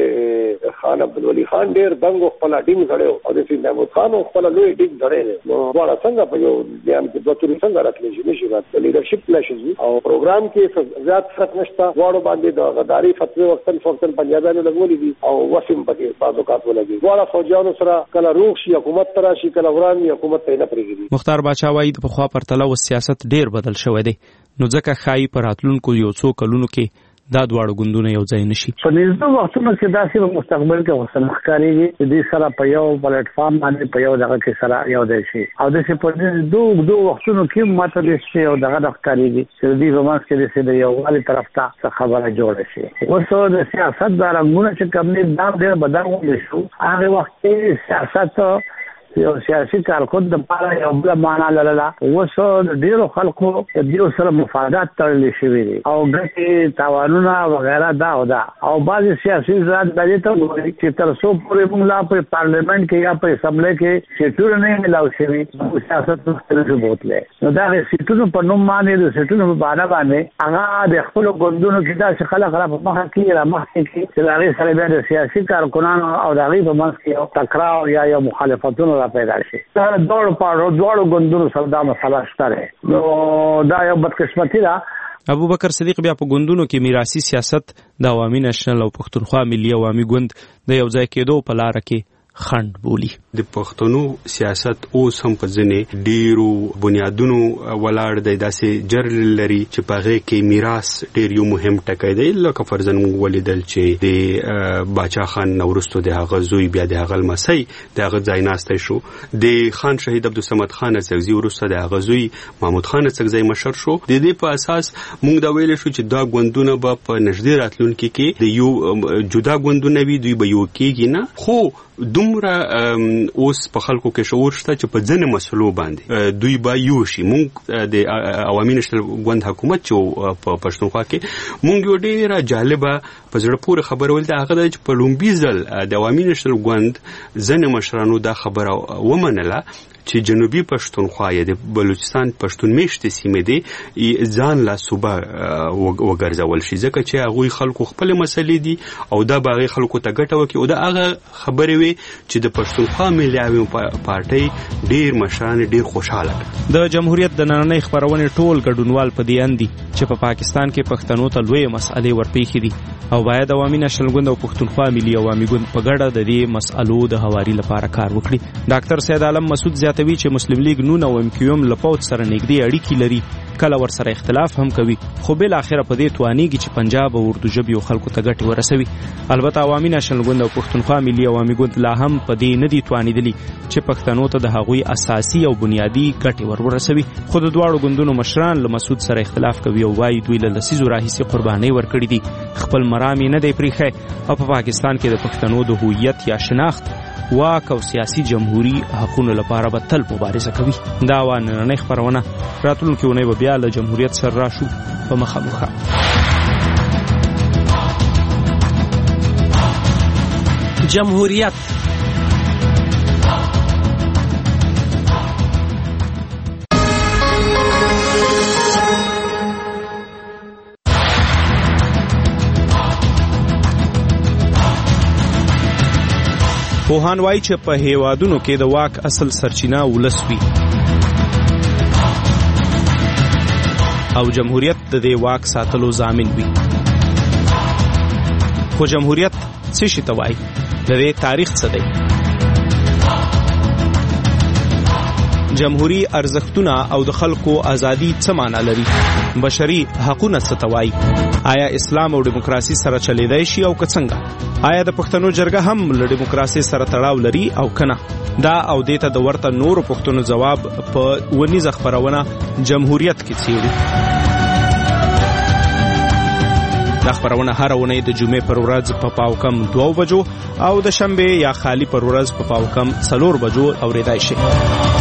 د خان عبدالولي خان ډیر دنګ خپل ټیم غړیو او د سید محمود خان خپل لوی ټیم غړی نو دواړه څنګه په یو بیان کې دوه توري څنګه راتلی شي نشي راتلی. لیډرشپ کلاشز او پروګرام کې زیات فرق نشته. دواړو باندې د غداري فتوی وختن پنجابیانو لګولې دي او وسیم پکې تعلقات ولګي. دواړه فوجیانو سره کله روغ شي حکومت تر شي کله وران حکومت ته نه پرېږدي. مختار باچا وايي په خوا پرتله و سیاست ډیر بدل شوی دی، نو ځکه خای پر راتلونکو یو څو کلونو کې دا دواړو ګوندونه یو ځای نشي. په نږدې وختونو کې داسې په مستقبل کې وسل ښکارېږي چې دوی سره په یو پلیټ فارم باندې په یو دغه کې سره یو ځای شي او داسې په دوه وختونو کې ماته د شي او دغه ښکارېږي چې دوی په منځ کې د یووالي طرف ته خبره جوړه شي. اوس د سیاست د رنګونه چې کوم دي دا ډېر بدل وشو. هغه وخت کې سیاست یو سیاسي کارکون د پاره یو بل معنا لرله. وسو د ډیرو خلکو د دیو سره مفادات تړل شوی دي او ګټې تاوانونه وغیرہ دا او بعض سیاسي ذات د دې ته وایي چې تر څو پورې موږ لا په پارلیمنت کې یا په اسمبلی کې سیټونه نه ملاو شوی سیاست مختلف بوتله. نو دا سیټونو په نوم باندې د سیټونو په باندې هغه د خپل ګوندونو کې دا خلک را په مخه کې را مخه کې چې هغه سره بیا د سیاسي کارکونانو او د هغې په منځ کې یو تکرار یا یو مخالفتونه پیدا شي. دا دوړو ګوندونو سره دا مسله شته. نو دا یو بدقسمتي ده. ابوبکر صدیق بیا په ګوندونو کې میراثي سیاست د عوامي نشنل او پښتونخوا ملي عوامي ګوند د یو ځای کېدو په لار کې خند بولی. د پښتنو سیاست اوس هم په ځنې ډیرو بنیادونو ولاړ دی، داسې جر لري چې په هغې کې میراث ډیر یو مهم ټکی دی. لکه فرضاً موږ ولیدل چې د باچا خان نه وروسته د هغه زوی بیا د هغه لمسی د هغه ځایناستی شو. د خان شهید عبدالصمد خان اڅکزي وروسته د هغه زوی محمود خان اڅکزی مشر شو. د دې په اساس موږ دا ویلی شو چې دا ګوندونه به په نږدې راتلونکي کې د یو جدا ګوندونه وي، دوی به یو کېږي نه. خو دومره اوس په خلکو کې شعور شته چې په ځینې مسلو باندې دوی به یو شي. موږ د عوامي نشل ګوند حکومت چې په پښتونخوا کې موږ یو ډېره جالبه په زړه پورې خبره ولید، هغه ده چې په لومبي ځل د عوامي نشل ګوند ځینې مشرانو دا خبره ومنله چې جنوبي پښتونخوا یا د بلوچستان پښتون میشتې سیمې دي ځان لا صوبه وګرځول شي، ځکه چې هغوی خلکو خپل مسلې دي او دا به هغې خلکو ته ګټه وکړي. او دا هغه خبرې وي چې د پښتونخوا ملي عوامي پارټۍ ډېر مشران ډېر خوشحاله کړ. د جمهوریت د نننۍ خپرونې ټول ګډونوال په دې اندي چې په پاکستان کې پښتنو ته لویې مسئلې ورپېښې دي او باید عوامي نشل ګوند او پښتونخوا ملي عوامي ګوند په ګډه د دې مسئلو د هواري لپاره کار وکړي. ډاکټر سید عالم مسعود زیاتوي چې مسلم لیگ نون او ام کیو ام له پوځ سره نږدې اړیکې لري، کله ورسره اختلاف هم کوي، خو بل اخره په دې توانیږي چې پنجاب او اردو ژبې خلکو ته ګټه ورسوي. البته عوامي نشل ګوند او پښتونخوا ملي عوامي ګوند لا هم په دې نه دي توانیدلي چې پښتنو ته د هغوی اساسي او بنیادی ګټه ورسوي. خو د دواړو ګوندونو مشران له مسعود سره اختلاف کوي او وايي دوی له لسیزو راهیسې قربانۍ ورکړي دي، خپل مرام یې نه دی پریښی او په پاکستان کې د پښتنو د هویت یا شناخت واک او سیاسي جمهوریت حقوقو لپاره به تل مبارزه کوي. دا نننۍ خبرونه راتلونکي اونۍ به بیا له جمهوریت سره راشو په مخامخ. جمهوریت پوهان وایي چې په هیوادونو کې د واک اصل سرچینه ولس وي او جمهوریت د دې واک ساتلو ضامن وي. خو جمهوریت څه شي ته وایي؟ د دې تاریخ څه دی؟ جمهوری ارزښتونه او د خلکو ازادي څه معنا لري؟ بشري حقوقونه څه ته وایي؟ آیا اسلام او دیموکراسي سره چلیدای شي او که څنګه؟ آیا د پښتنو جرګه هم له دیموکراسي سره تړاو لري او کنه؟ دا او دیته د ورته نورو پښتنو جواب په ونیزه خبرونه جمهوریت کې څیړو. دا خبرونه هر اونۍ د جمعې پر ورځ په پاوکم 2 بجو او د شنبه یا خالی پر ورځ په پاوکم 4 بجو اوریدای شي.